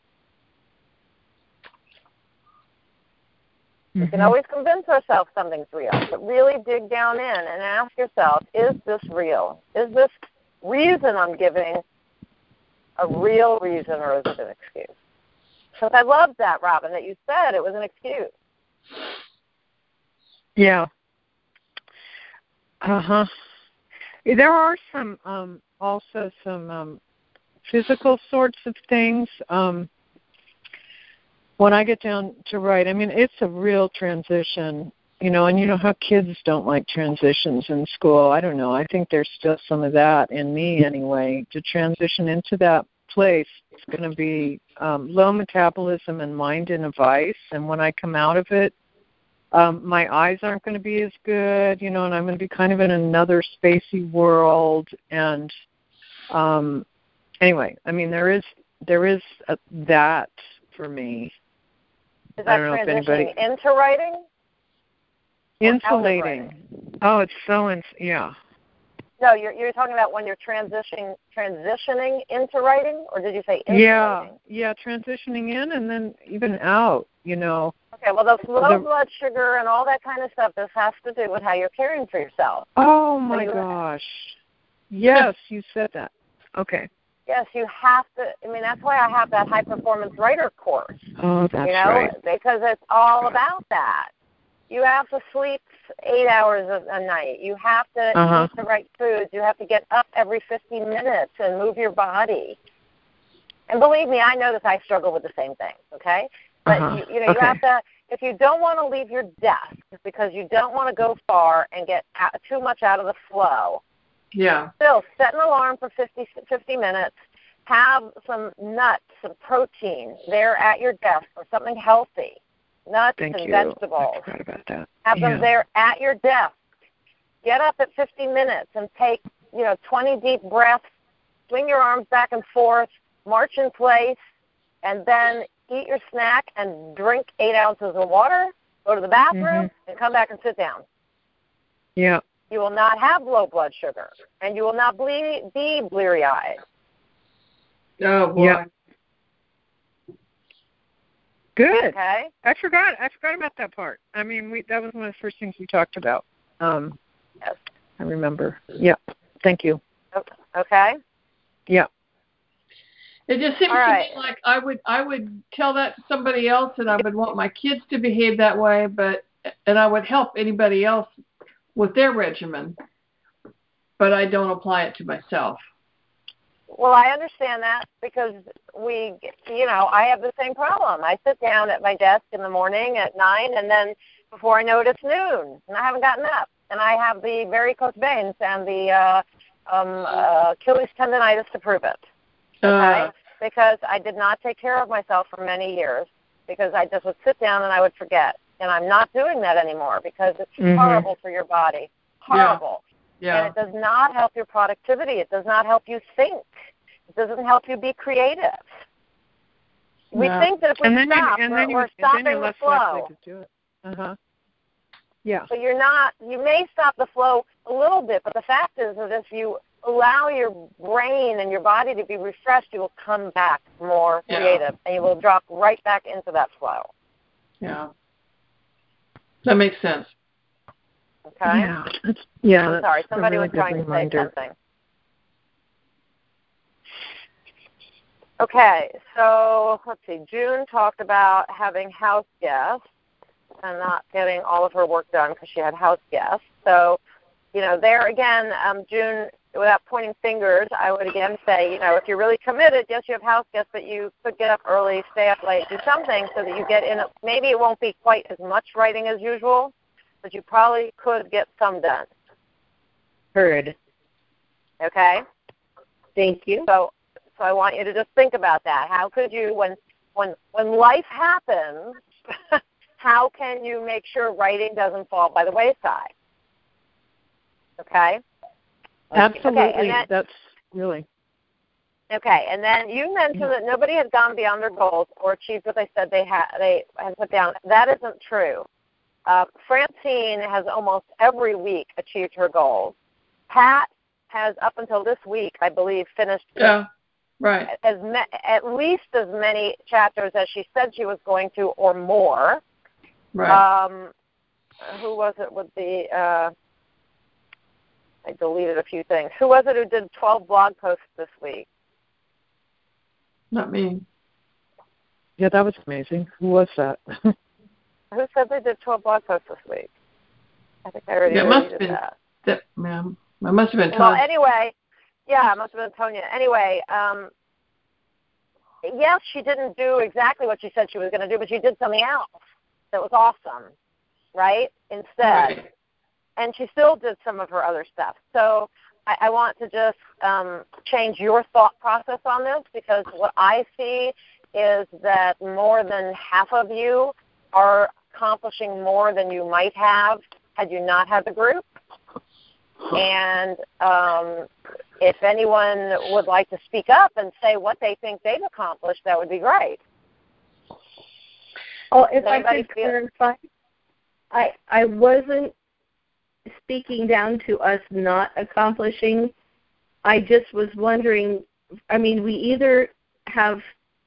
We can always convince ourselves something's real, but really dig down in and ask yourself, is this real? Is this reason I'm giving a real reason, or is it an excuse? Because I loved that, Robin, that you said it was an excuse. Yeah. Uh-huh. There are some, um, also some um, physical sorts of things. Um, when I get down to write, I mean, it's a real transition, you know, and you know how kids don't like transitions in school. I don't know. I think there's still some of that in me anyway. To transition into that place, it's going to be um, low metabolism and mind in a vice. And when I come out of it, um, my eyes aren't going to be as good, you know, and I'm going to be kind of in another spacey world. And um, anyway, I mean, there is there is a, that for me. Is that transitioning anybody... into writing? Insulating. Oh, it's so, ins- yeah. No, you're you're talking about when you're transitioning transitioning into writing, or did you say into yeah, writing? Yeah, transitioning in and then even out, you know. Okay, well, the low the... blood sugar and all that kind of stuff, this has to do with how you're caring for yourself. Oh, my so gosh. Yes, you said that. Okay. Yes, you have to. I mean, that's why I have that high performance writer course. Oh, that's you know, right. Because it's all about that. You have to sleep eight hours a, a night. You have to uh-huh. eat the right foods. You have to get up every fifteen minutes and move your body. And believe me, I know that I struggle with the same things, okay? But, uh-huh. you, you know, okay. you have to, if you don't want to leave your desk because you don't want to go far and get out, too much out of the flow, yeah. still set an alarm for fifty, fifty minutes. Have some nuts, some protein there at your desk or something healthy. Nuts Thank and you. vegetables. I forgot about that. Have yeah. them there at your desk. Get up at fifty minutes and take, you know, twenty deep breaths. Swing your arms back and forth. March in place. And then eat your snack and drink eight ounces of water. Go to the bathroom mm-hmm. and come back and sit down. Yeah. You will not have low blood sugar. And you will not ble- be bleary-eyed. Oh, boy. Yep. Good. Okay. I forgot. I forgot about that part. I mean, we that was one of the first things we talked about. Um, yes. I remember. Yeah. Thank you. Okay. Yeah. It just seems All to right. me like I would I would tell that to somebody else, and I would want my kids to behave that way, but and I would help anybody else with their regimen, but I don't apply it to myself. Well, I understand that because we, you know, I have the same problem. I sit down at my desk in the morning at nine, and then before I know it, it's noon, and I haven't gotten up. And I have the varicose veins and the uh, um, uh, Achilles tendonitis to prove it. Okay? Uh, because I did not take care of myself for many years because I just would sit down and I would forget. And I'm not doing that anymore because it's mm-hmm. horrible for your body. Horrible. Yeah. Yeah. And it does not help your productivity. It does not help you think. It doesn't help you be creative. We no. think that if we and then stop, you, and we're, then you, we're stopping then you're the less flow. likely to do it. Uh-huh. Yeah. But you're not, you may stop the flow a little bit, but the fact is that if you allow your brain and your body to be refreshed, you will come back more yeah. creative, and you will drop right back into that flow. Yeah. That makes sense. Okay? Yeah. That's, yeah. I'm sorry, somebody really was trying reminder. to say something. Okay, so let's see. June talked about having house guests and not getting all of her work done because she had house guests. So, you know, there again, um, June, without pointing fingers, I would again say, you know, if you're really committed, yes, you have house guests, but you could get up early, stay up late, do something so that you get in. Maybe it won't be quite as much writing as usual, but you probably could get some done. Heard. Okay? Thank you. So so I want you to just think about that. How could you, when when when life happens, how can you make sure writing doesn't fall by the wayside? Okay? Absolutely. Okay, then, that's really. Okay, and then you mentioned yeah. that nobody had gone beyond their goals or achieved what they said they had they had put down. That isn't true. Uh, Francine has almost every week achieved her goals. Pat has, up until this week, I believe, finished yeah, right. as me- at least as many chapters as she said she was going to, or more. Right. Um, who was it with the? Uh, I deleted a few things. Who was it who did twelve blog posts this week? Not me. Yeah, that was amazing. Who was that? Who said they did twelve blog posts this week? I think I already, yeah, it already must did been, that. that. Ma'am. It must have been Tonya. Well, anyway, yeah, it must have been Tonya. Anyway, um, yes, she didn't do exactly what she said she was going to do, but she did something else that was awesome, right, instead. Right. And she still did some of her other stuff. So I, I want to just um, change your thought process on this, because what I see is that more than half of you are accomplishing more than you might have had you not had the group. And um, if anyone would like to speak up and say what they think they've accomplished, that would be great. Oh, if I could clarify, I I wasn't speaking down to us not accomplishing. I just was wondering, I mean, we either have,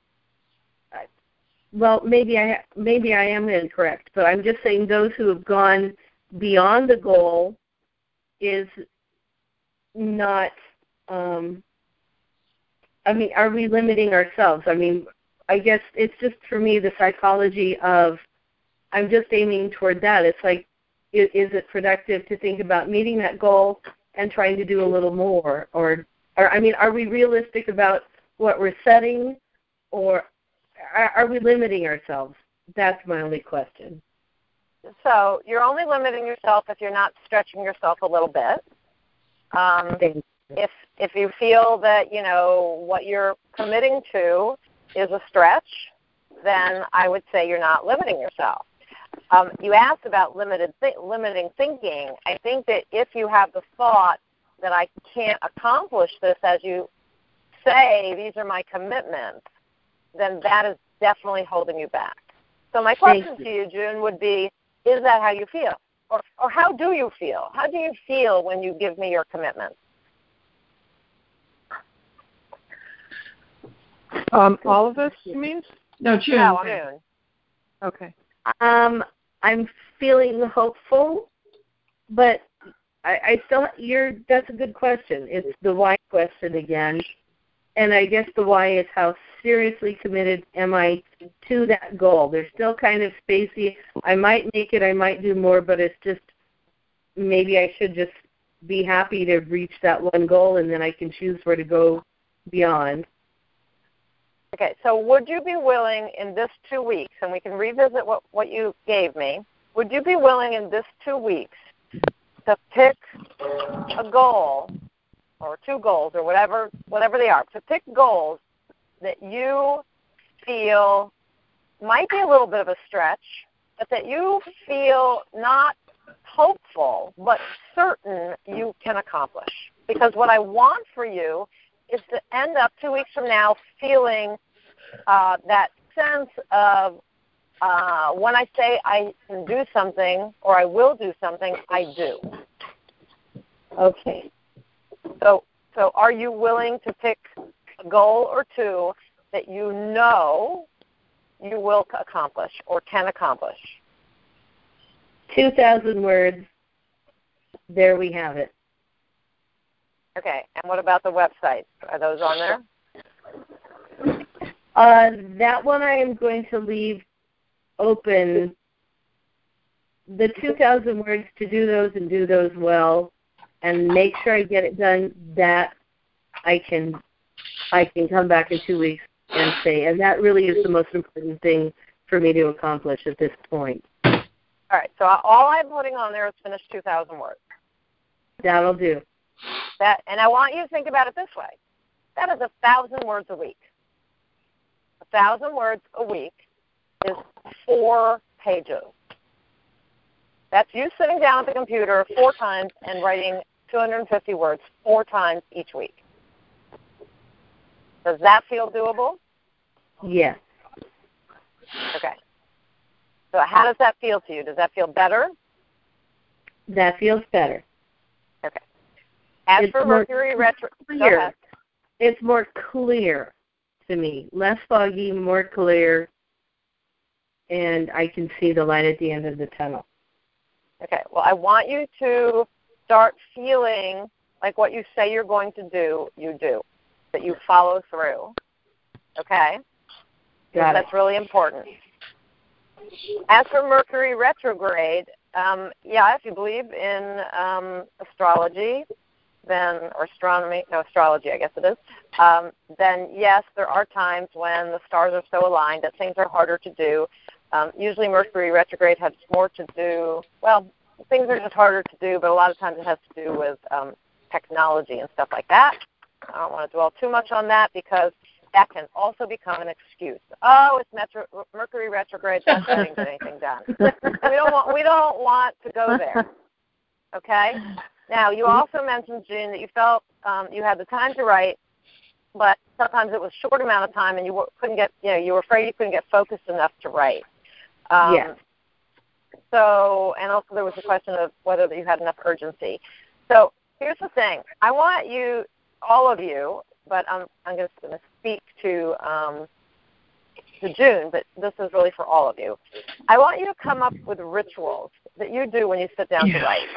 well, maybe I maybe I am incorrect, but I'm just saying those who have gone beyond the goal is not, um, I mean, are we limiting ourselves? I mean, I guess it's just, for me, the psychology of, I'm just aiming toward that. It's like, is, is it productive to think about meeting that goal and trying to do a little more? Or, or I mean, are we realistic about what we're setting, or are, are we limiting ourselves? That's my only question. So you're only limiting yourself if you're not stretching yourself a little bit. Um, if if you feel that, you know, what you're committing to is a stretch, then I would say you're not limiting yourself. Um, you asked about limited th- limiting thinking. I think that if you have the thought that I can't accomplish this, as you say, these are my commitments, then that is definitely holding you back. So my question to you, June, would be, is that how you feel? Or, or how do you feel? How do you feel when you give me your commitments? Um, all of us, you mean? No, June. No, June. Okay. Um, I'm feeling hopeful, but I, I still, you're, that's a good question. It's the why question again. And I guess the why is, how seriously committed am I to that goal? There's still kind of spacey. I might make it, I might do more, but it's just, maybe I should just be happy to reach that one goal, and then I can choose where to go beyond. Okay, so would you be willing in this two weeks, and we can revisit what, what you gave me, would you be willing in this two weeks to pick a goal, or two goals, or whatever whatever they are, to pick goals that you feel might be a little bit of a stretch, but that you feel not hopeful, but certain you can accomplish? Because what I want for you is to end up two weeks from now feeling uh, that sense of uh, when I say I can do something or I will do something, I do. Okay. So, so are you willing to pick a goal or two that you know you will accomplish or can accomplish? two thousand words. There we have it. Okay, and what about the websites? Are those on there? Uh, that one I am going to leave open. The two thousand words, to do those and do those well, and make sure I get it done, that I can I can come back in two weeks and say, and that really is the most important thing for me to accomplish at this point. All right, so all I'm putting on there is finish two thousand words. That'll do. That, and I want you to think about it this way. That is a thousand words a week. A thousand words a week is four pages. That's you sitting down at the computer four times and writing two hundred fifty words four times each week. Does that feel doable? Yes. Okay. So how does that feel to you? Does that feel better? That feels better. Okay. As It's for Mercury retro, clear. Go ahead. It's more clear to me, less foggy, more clear, and I can see the light at the end of the tunnel. Okay. Well, I want you to start feeling like what you say you're going to do, you do, that you follow through. Okay? Got That's it. really important. As for Mercury retrograde, um, yeah, if you believe in um, astrology, then, or astronomy, no, astrology, I guess it is, um, then yes, there are times when the stars are so aligned that things are harder to do. Um, usually Mercury retrograde has more to do, well, things are just harder to do, but a lot of times it has to do with um, technology and stuff like that. I don't want to dwell too much on that because that can also become an excuse. Oh, it's metro, Mercury retrograde, so I didn't get anything done. we don't want we don't want to go there. Okay? Now, you also mentioned, June, that you felt um, you had the time to write, but sometimes it was a short amount of time, and you couldn't get, you know, you were afraid you couldn't get focused enough to write. Um, yes. So, and also there was a question of whether you had enough urgency. So here's the thing. I want you, all of you, but I'm, I'm just going to speak to, um, to June, but this is really for all of you. I want you to come up with rituals that you do when you sit down yeah. to write.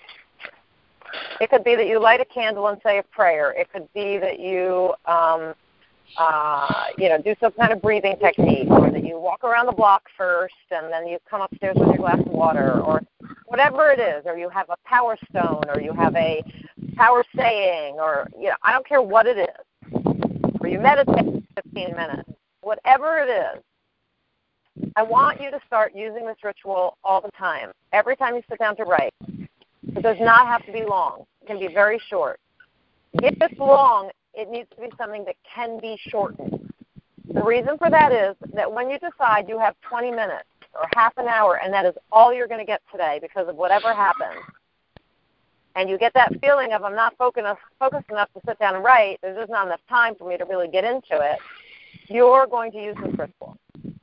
It could be that you light a candle and say a prayer. It could be that you, um, uh, you know, do some kind of breathing technique, or that you walk around the block first and then you come upstairs with your glass of water, or whatever it is, or you have a power stone, or you have a power saying, or, you know, I don't care what it is, or you meditate for fifteen minutes, whatever it is. I want you to start using this ritual all the time, every time you sit down to write. It does not have to be long. It can be very short. If it's long, it needs to be something that can be shortened. The reason for that is that when you decide you have twenty minutes or half an hour and that is all you're going to get today because of whatever happened, and you get that feeling of I'm not focused enough, focused enough to sit down and write, there's just not enough time for me to really get into it, you're going to use this ritual.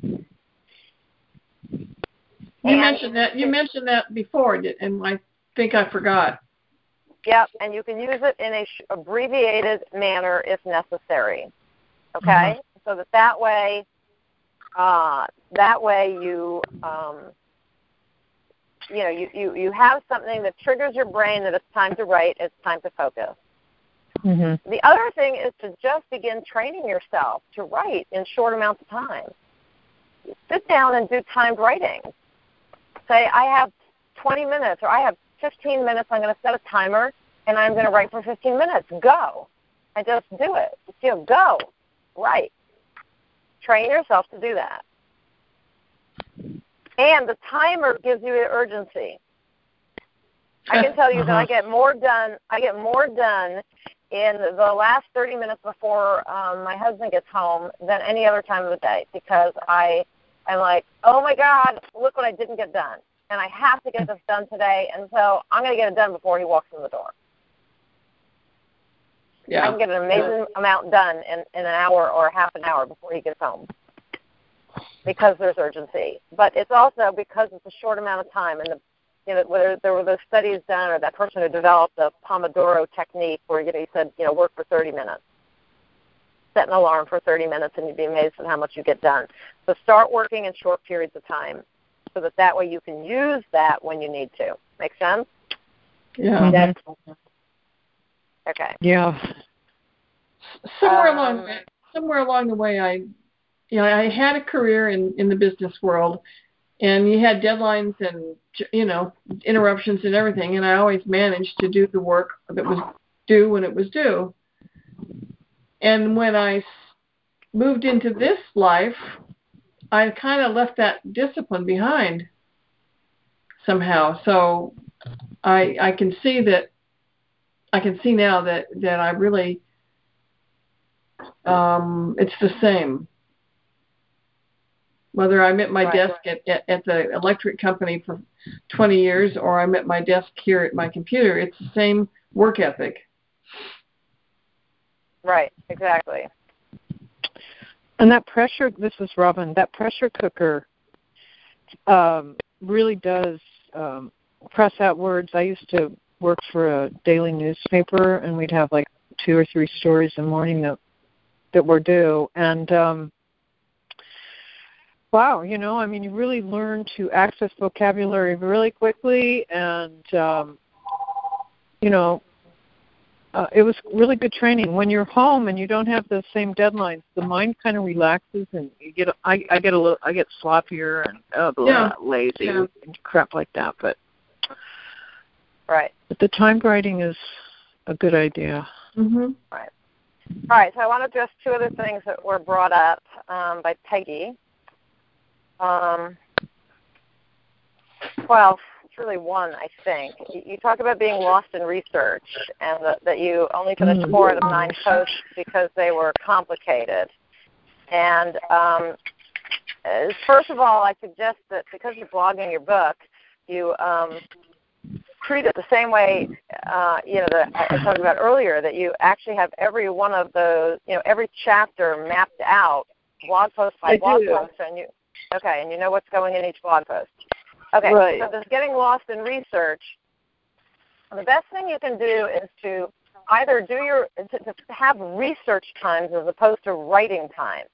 You and mentioned that. You mentioned that before, and I think I forgot. Yep, and you can use it in a sh- abbreviated manner if necessary. Okay, mm-hmm. So that that way, uh, that way you, um, you know, you, you, you have something that triggers your brain that it's time to write, it's time to focus. Mm-hmm. The other thing is to just begin training yourself to write in short amounts of time. Sit down and do timed writing. Say, I have twenty minutes, or I have fifteen minutes, I'm going to set a timer, and I'm going to write for fifteen minutes. Go. And just do it. Just, you know, go. Write. Train yourself to do that. And the timer gives you the urgency. I can tell you uh-huh. that I get more done, I get more done in the last thirty minutes before um, my husband gets home than any other time of the day, because I, I'm like, oh, my God, look what I didn't get done. And I have to get this done today, and so I'm going to get it done before he walks in the door. Yeah. I can get an amazing yeah. amount done in, in an hour or half an hour before he gets home because there's urgency. But it's also because it's a short amount of time. And the, you know, whether there were those studies done or that person who developed the Pomodoro technique where you know, he said, you know, work for thirty minutes. Set an alarm for thirty minutes, and you'd be amazed at how much you get done. So start working in short periods of time, so that that way you can use that when you need to. Make sense? Yeah. That's okay. Yeah. Somewhere um, along the way, somewhere along the way, I, you know, I had a career in, in the business world, and you had deadlines and, you know, interruptions and everything, and I always managed to do the work that was due when it was due. And when I moved into this life, I kind of left that discipline behind somehow. So I I can see that I can see now that that I really um, it's the same. Whether I'm at my right. desk at, at at the electric company for twenty years or I'm at my desk here at my computer, it's the same work ethic. Right, exactly. And that pressure, this is Robin, that pressure cooker um, really does um, press out words. I used to work for a daily newspaper, and we'd have like two or three stories in the morning that, that were due. And, um, wow, you know, I mean, you really learn to access vocabulary really quickly, and, um, you know, Uh, it was really good training. When you're home and you don't have the same deadlines, the mind kind of relaxes, and you get. I, I get a little. I get sloppier and uh, blah, Yeah. lazy Yeah. and crap like that. But Right. but the time writing is a good idea. Mm-hmm. Right. All right. So I want to address two other things that were brought up um, by Peggy. Um, well. Really one, I think. You talk about being lost in research and that, that you only finished four out of nine posts because they were complicated. And um, first of all, I suggest that because you're blogging your book, you um, treat it the same way, uh, you know, that I talked about earlier, that you actually have every one of those, you know, every chapter mapped out, blog post by I blog do. post, and you, okay, and you know what's going in each blog post. Okay, Right. so this getting lost in research, the best thing you can do is to either do your, to, to have research times as opposed to writing times.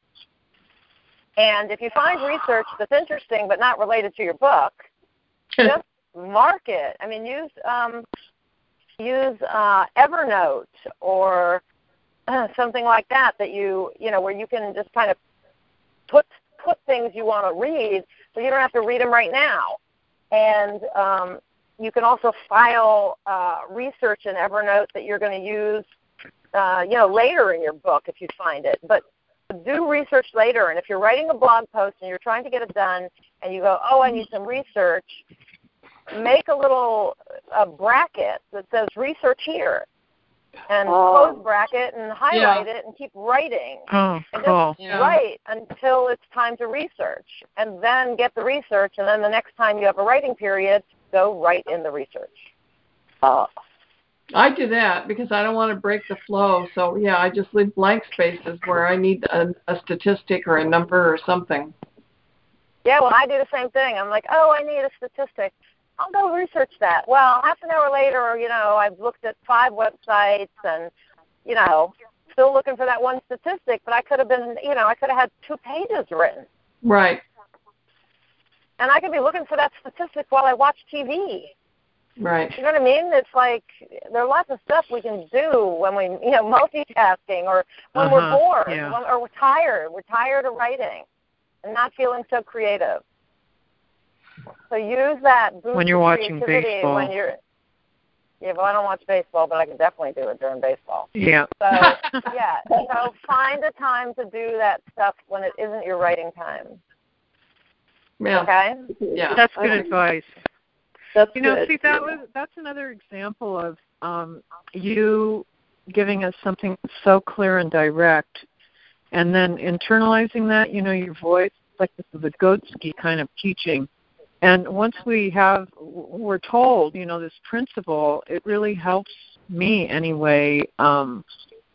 And if you find research that's interesting but not related to your book, just mark it. I mean, use um, use uh, Evernote or uh, something like that that you, you know, where you can just kind of put put things you want to read so you don't have to read them right now. And um, you can also file uh, research in Evernote that you're going to use, uh, you know, later in your book if you find it. But do research later. And if you're writing a blog post and you're trying to get it done and you go, oh, I need some research, make a little uh, bracket that says research here. And Oh. close bracket and highlight yeah. it and keep writing. Oh, and cool. just Yeah. write until it's time to research. And then get the research, and then the next time you have a writing period, go write in the research. Oh. I do that because I don't want to break the flow. So, yeah, I just leave blank spaces where I need a, a statistic or a number or something. Yeah, well, I do the same thing. I'm like, oh, I need a statistic. I'll go research that. Well, half an hour later, you know, I've looked at five websites and, you know, still looking for that one statistic, but I could have been, you know, I could have had two pages written. Right. And I could be looking for that statistic while I watch T V. Right. You know what I mean? It's like there are lots of stuff we can do when we, you know, multitasking or when Uh-huh. we're bored Yeah. when, or we're tired. We're tired of writing and not feeling so creative. So use that boost When you're of watching creativity baseball. when you're. Yeah, well, I don't watch baseball, but I can definitely do it during baseball. Yeah. So yeah, so find a time to do that stuff when it isn't your writing time. Yeah. Okay. Yeah. That's good advice. That's You know, good. see, that was that's another example of um, you giving us something so clear and direct, and then internalizing that. You know, your voice, like this is a Goatsky kind of teaching. And once we have, we're told, you know, this principle, it really helps me anyway, um,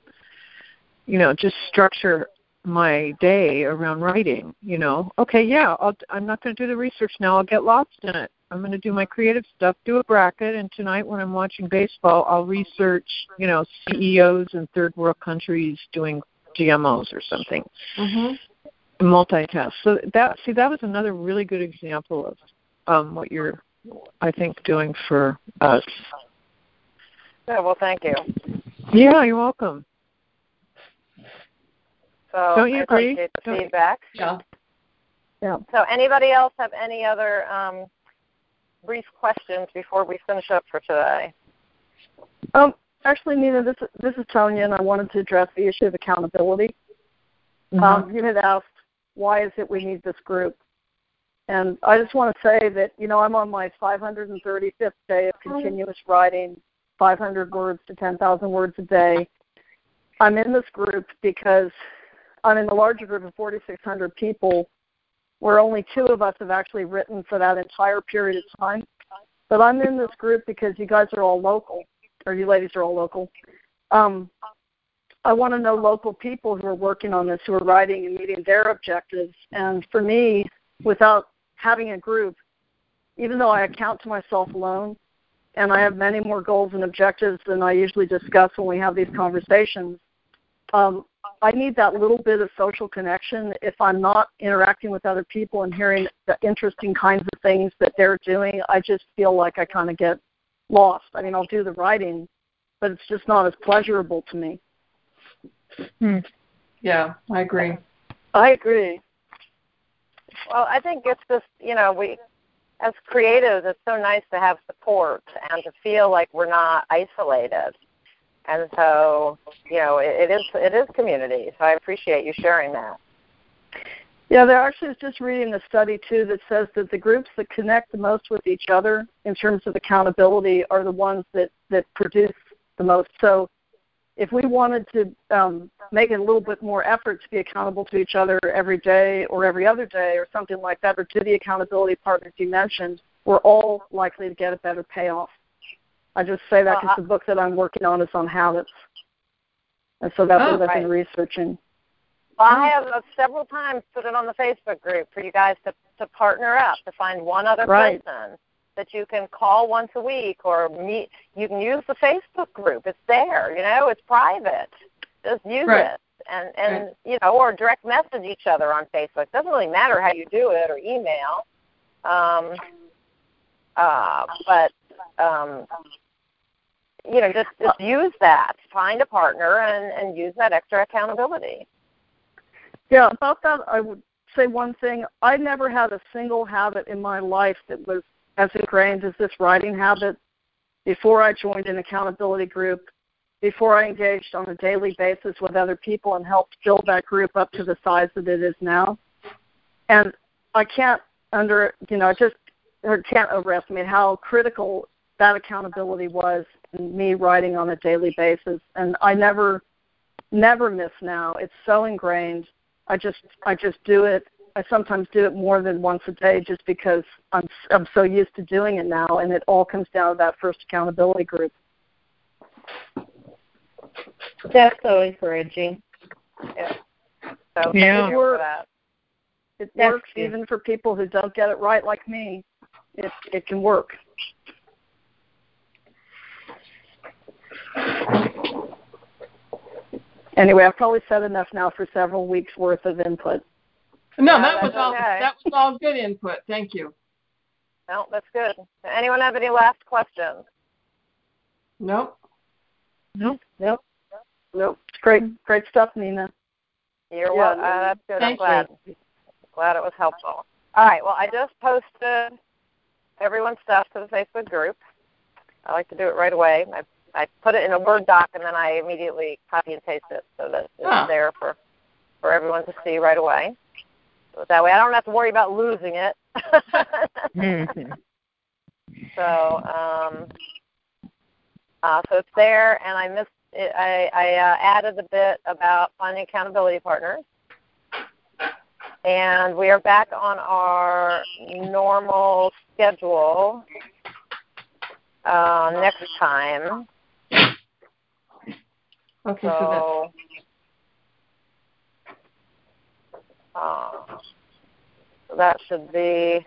you know, just structure my day around writing, you know. Okay, yeah, I'll, I'm not going to do the research now. I'll get lost in it. I'm going to do my creative stuff, do a bracket, and tonight when I'm watching baseball, I'll research, you know, C E Os in third world countries doing G M Os or something. Mm-hmm. Multitask. So that, see, that was another really good example of um, what you're, I think, doing for us. Yeah, well, thank you. Yeah, you're welcome. So Don't you I agree? appreciate the Don't- feedback. Yeah. Yeah. So anybody else have any other um, brief questions before we finish up for today? Um, actually, Nina, this this is Tonya, and I wanted to address the issue of accountability. Mm-hmm. Um, you had asked, why is it we need this group? And I just want to say that, you know, I'm on my five hundred thirty-fifth day of continuous writing, five hundred words to ten thousand words a day. I'm in this group because I'm in the larger group of forty-six hundred people, where only two of us have actually written for that entire period of time. But I'm in this group because you guys are all local, or you ladies are all local. Um, I want to know local people who are working on this, who are writing and meeting their objectives. And for me, without having a group, even though I account to myself alone, and I have many more goals and objectives than I usually discuss when we have these conversations, um, I need that little bit of social connection. If I'm not interacting with other people and hearing the interesting kinds of things that they're doing, I just feel like I kind of get lost. I mean, I'll do the writing, but it's just not as pleasurable to me. Hmm. Yeah, I agree. I agree. Well, I think it's just, you know, we, as creatives, it's so nice to have support and to feel like we're not isolated. And so, you know, it, it is it is community. So I appreciate you sharing that. Yeah, there actually is just reading a study, too, that says that the groups that connect the most with each other in terms of accountability are the ones that, that produce the most. So if we wanted to um, make it a little bit more effort to be accountable to each other every day or every other day or something like that, or to the accountability partners you mentioned, we're all likely to get a better payoff. I just say that because well, the book that I'm working on is on habits. And so that's oh, what I've right. been researching. Well, I have uh, several times put it on the Facebook group for you guys to, to partner up, to find one other right. person that you can call once a week or meet. You can use the Facebook group. It's there, you know, it's private. Just use right. it. And, and right. you know, or direct message each other on Facebook. It doesn't really matter how you do it, or email. Um, uh, but, um, you know, just, just use that. Find a partner and, and use that extra accountability. Yeah, about that, I would say one thing. I never had a single habit in my life that was as ingrained as this writing habit before I joined an accountability group, before I engaged on a daily basis with other people and helped build that group up to the size that it is now. And I can't under, you know, just or can't overestimate how critical that accountability was in me writing on a daily basis. And I never, never miss now. It's so ingrained. I just, I just do it. I sometimes do it more than once a day just because I'm, I'm so used to doing it now, and it all comes down to that first accountability group. That's so encouraging. Yeah. So yeah. thank you for that. It That's works good. even for people who don't get it right like me. It, it can work. Anyway, I've probably said enough now for several weeks worth of input. No, yeah, that was all okay. that was all good input. Thank you. No, that's good. Anyone have any last questions? Nope. Nope. Nope. Nope. Great, great stuff, Nina. You're yeah, well. Uh, that's good. Thank I'm glad. you. Glad it was helpful. All right. Well, I just posted everyone's stuff to the Facebook group. I like to do it right away. I I put it in a Word doc and then I immediately copy and paste it so that it's ah. there for for everyone to see right away. So that way I don't have to worry about losing it. so um, uh, so it's there, and I missed it, I, I uh, added a bit about finding accountability partners. And we are back on our normal schedule uh, next time. Okay, so, so, uh, so that should be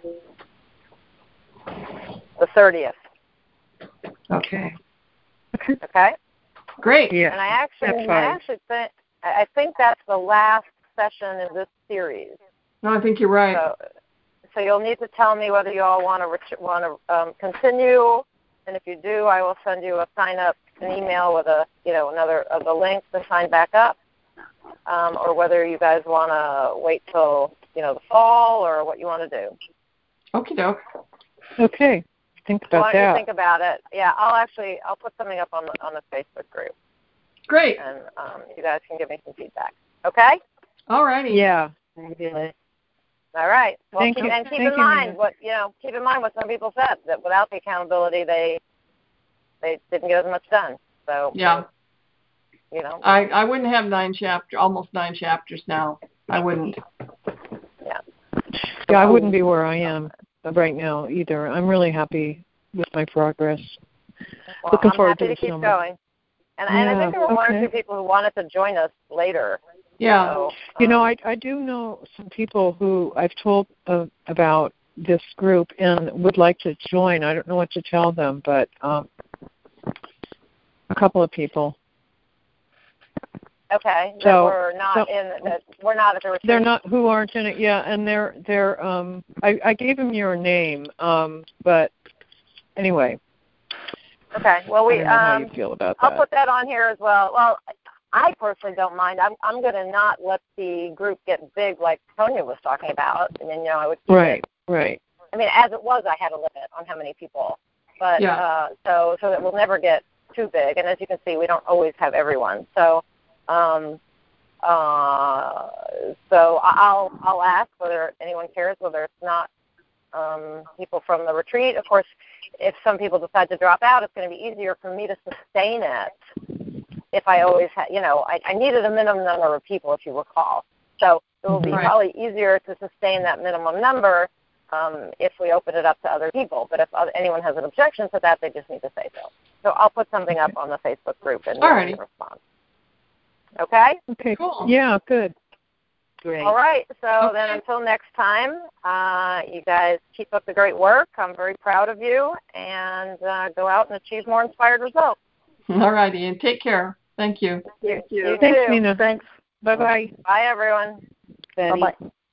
the thirtieth. Okay. Okay. Great. Yeah. And I actually, that's I fine. actually think, I think that's the last session in this series. No, I think you're right. So, so you'll need to tell me whether you all want to want to um, continue, and if you do, I will send you a sign up, an email with a you know another uh, the link to sign back up, um, or whether you guys want to wait till you know, the fall or what you want to do. Okie doke. Okay. Think about Why don't that. you think about it? Yeah, I'll actually I'll put something up on the on the Facebook group. Great. And um, you guys can give me some feedback. Okay? All righty. Yeah. All right. Well, Thank keep, you. and keep Thank in you, mind Nina. what you know. Keep in mind what some people said, that without the accountability, they they didn't get as much done. So Yeah. You know. I I wouldn't have nine chapter, almost nine chapters now. I wouldn't. Yeah. Yeah, I wouldn't be where I am right now either. I'm really happy with my progress. Well, Looking I'm forward happy to to the keep summer. going. And, and I Yeah, think there were one or okay. two people who wanted to join us later. Yeah. So, You know, um, I I do know some people who I've told uh, about this group and would like to join. I don't know what to tell them, but um, a couple of people. Okay. That So- we're not so- in. That we're not at the retreat. They're not who aren't in it, yeah, and they're they're. Um, I I gave them your name, um, but anyway, Okay. Well, we. I don't know how um, you feel about I'll that. put that on here as well. Well, I personally don't mind. I'm I'm going to not let the group get big like Tonya was talking about. I mean, you know, I would keep Right, it. right. I mean, as it was, I had a limit on how many people, but Yeah. uh, so so that we'll never get too big. And as you can see, we don't always have everyone. So, um, uh, so I'll I'll ask whether anyone cares, whether it's not um, people from the retreat. Of course, if some people decide to drop out, it's going to be easier for me to sustain it. If I always had, you know, I, I needed a minimum number of people, if you recall. So it will be Right. probably easier to sustain that minimum number um, if we open it up to other people. But if other, anyone has an objection to that, they just need to say so. So I'll put something up on the Facebook group and Alrighty. respond. Okay? Okay. Cool. Yeah, good. Great. All right. So Okay. then until next time, uh, you guys keep up the great work. I'm very proud of you. And uh, go out and achieve more inspired results. All righty. And take care. Thank you. You, you Thanks, too. Nina. Thanks. Bye bye. Bye, everyone. Betty. Bye-bye.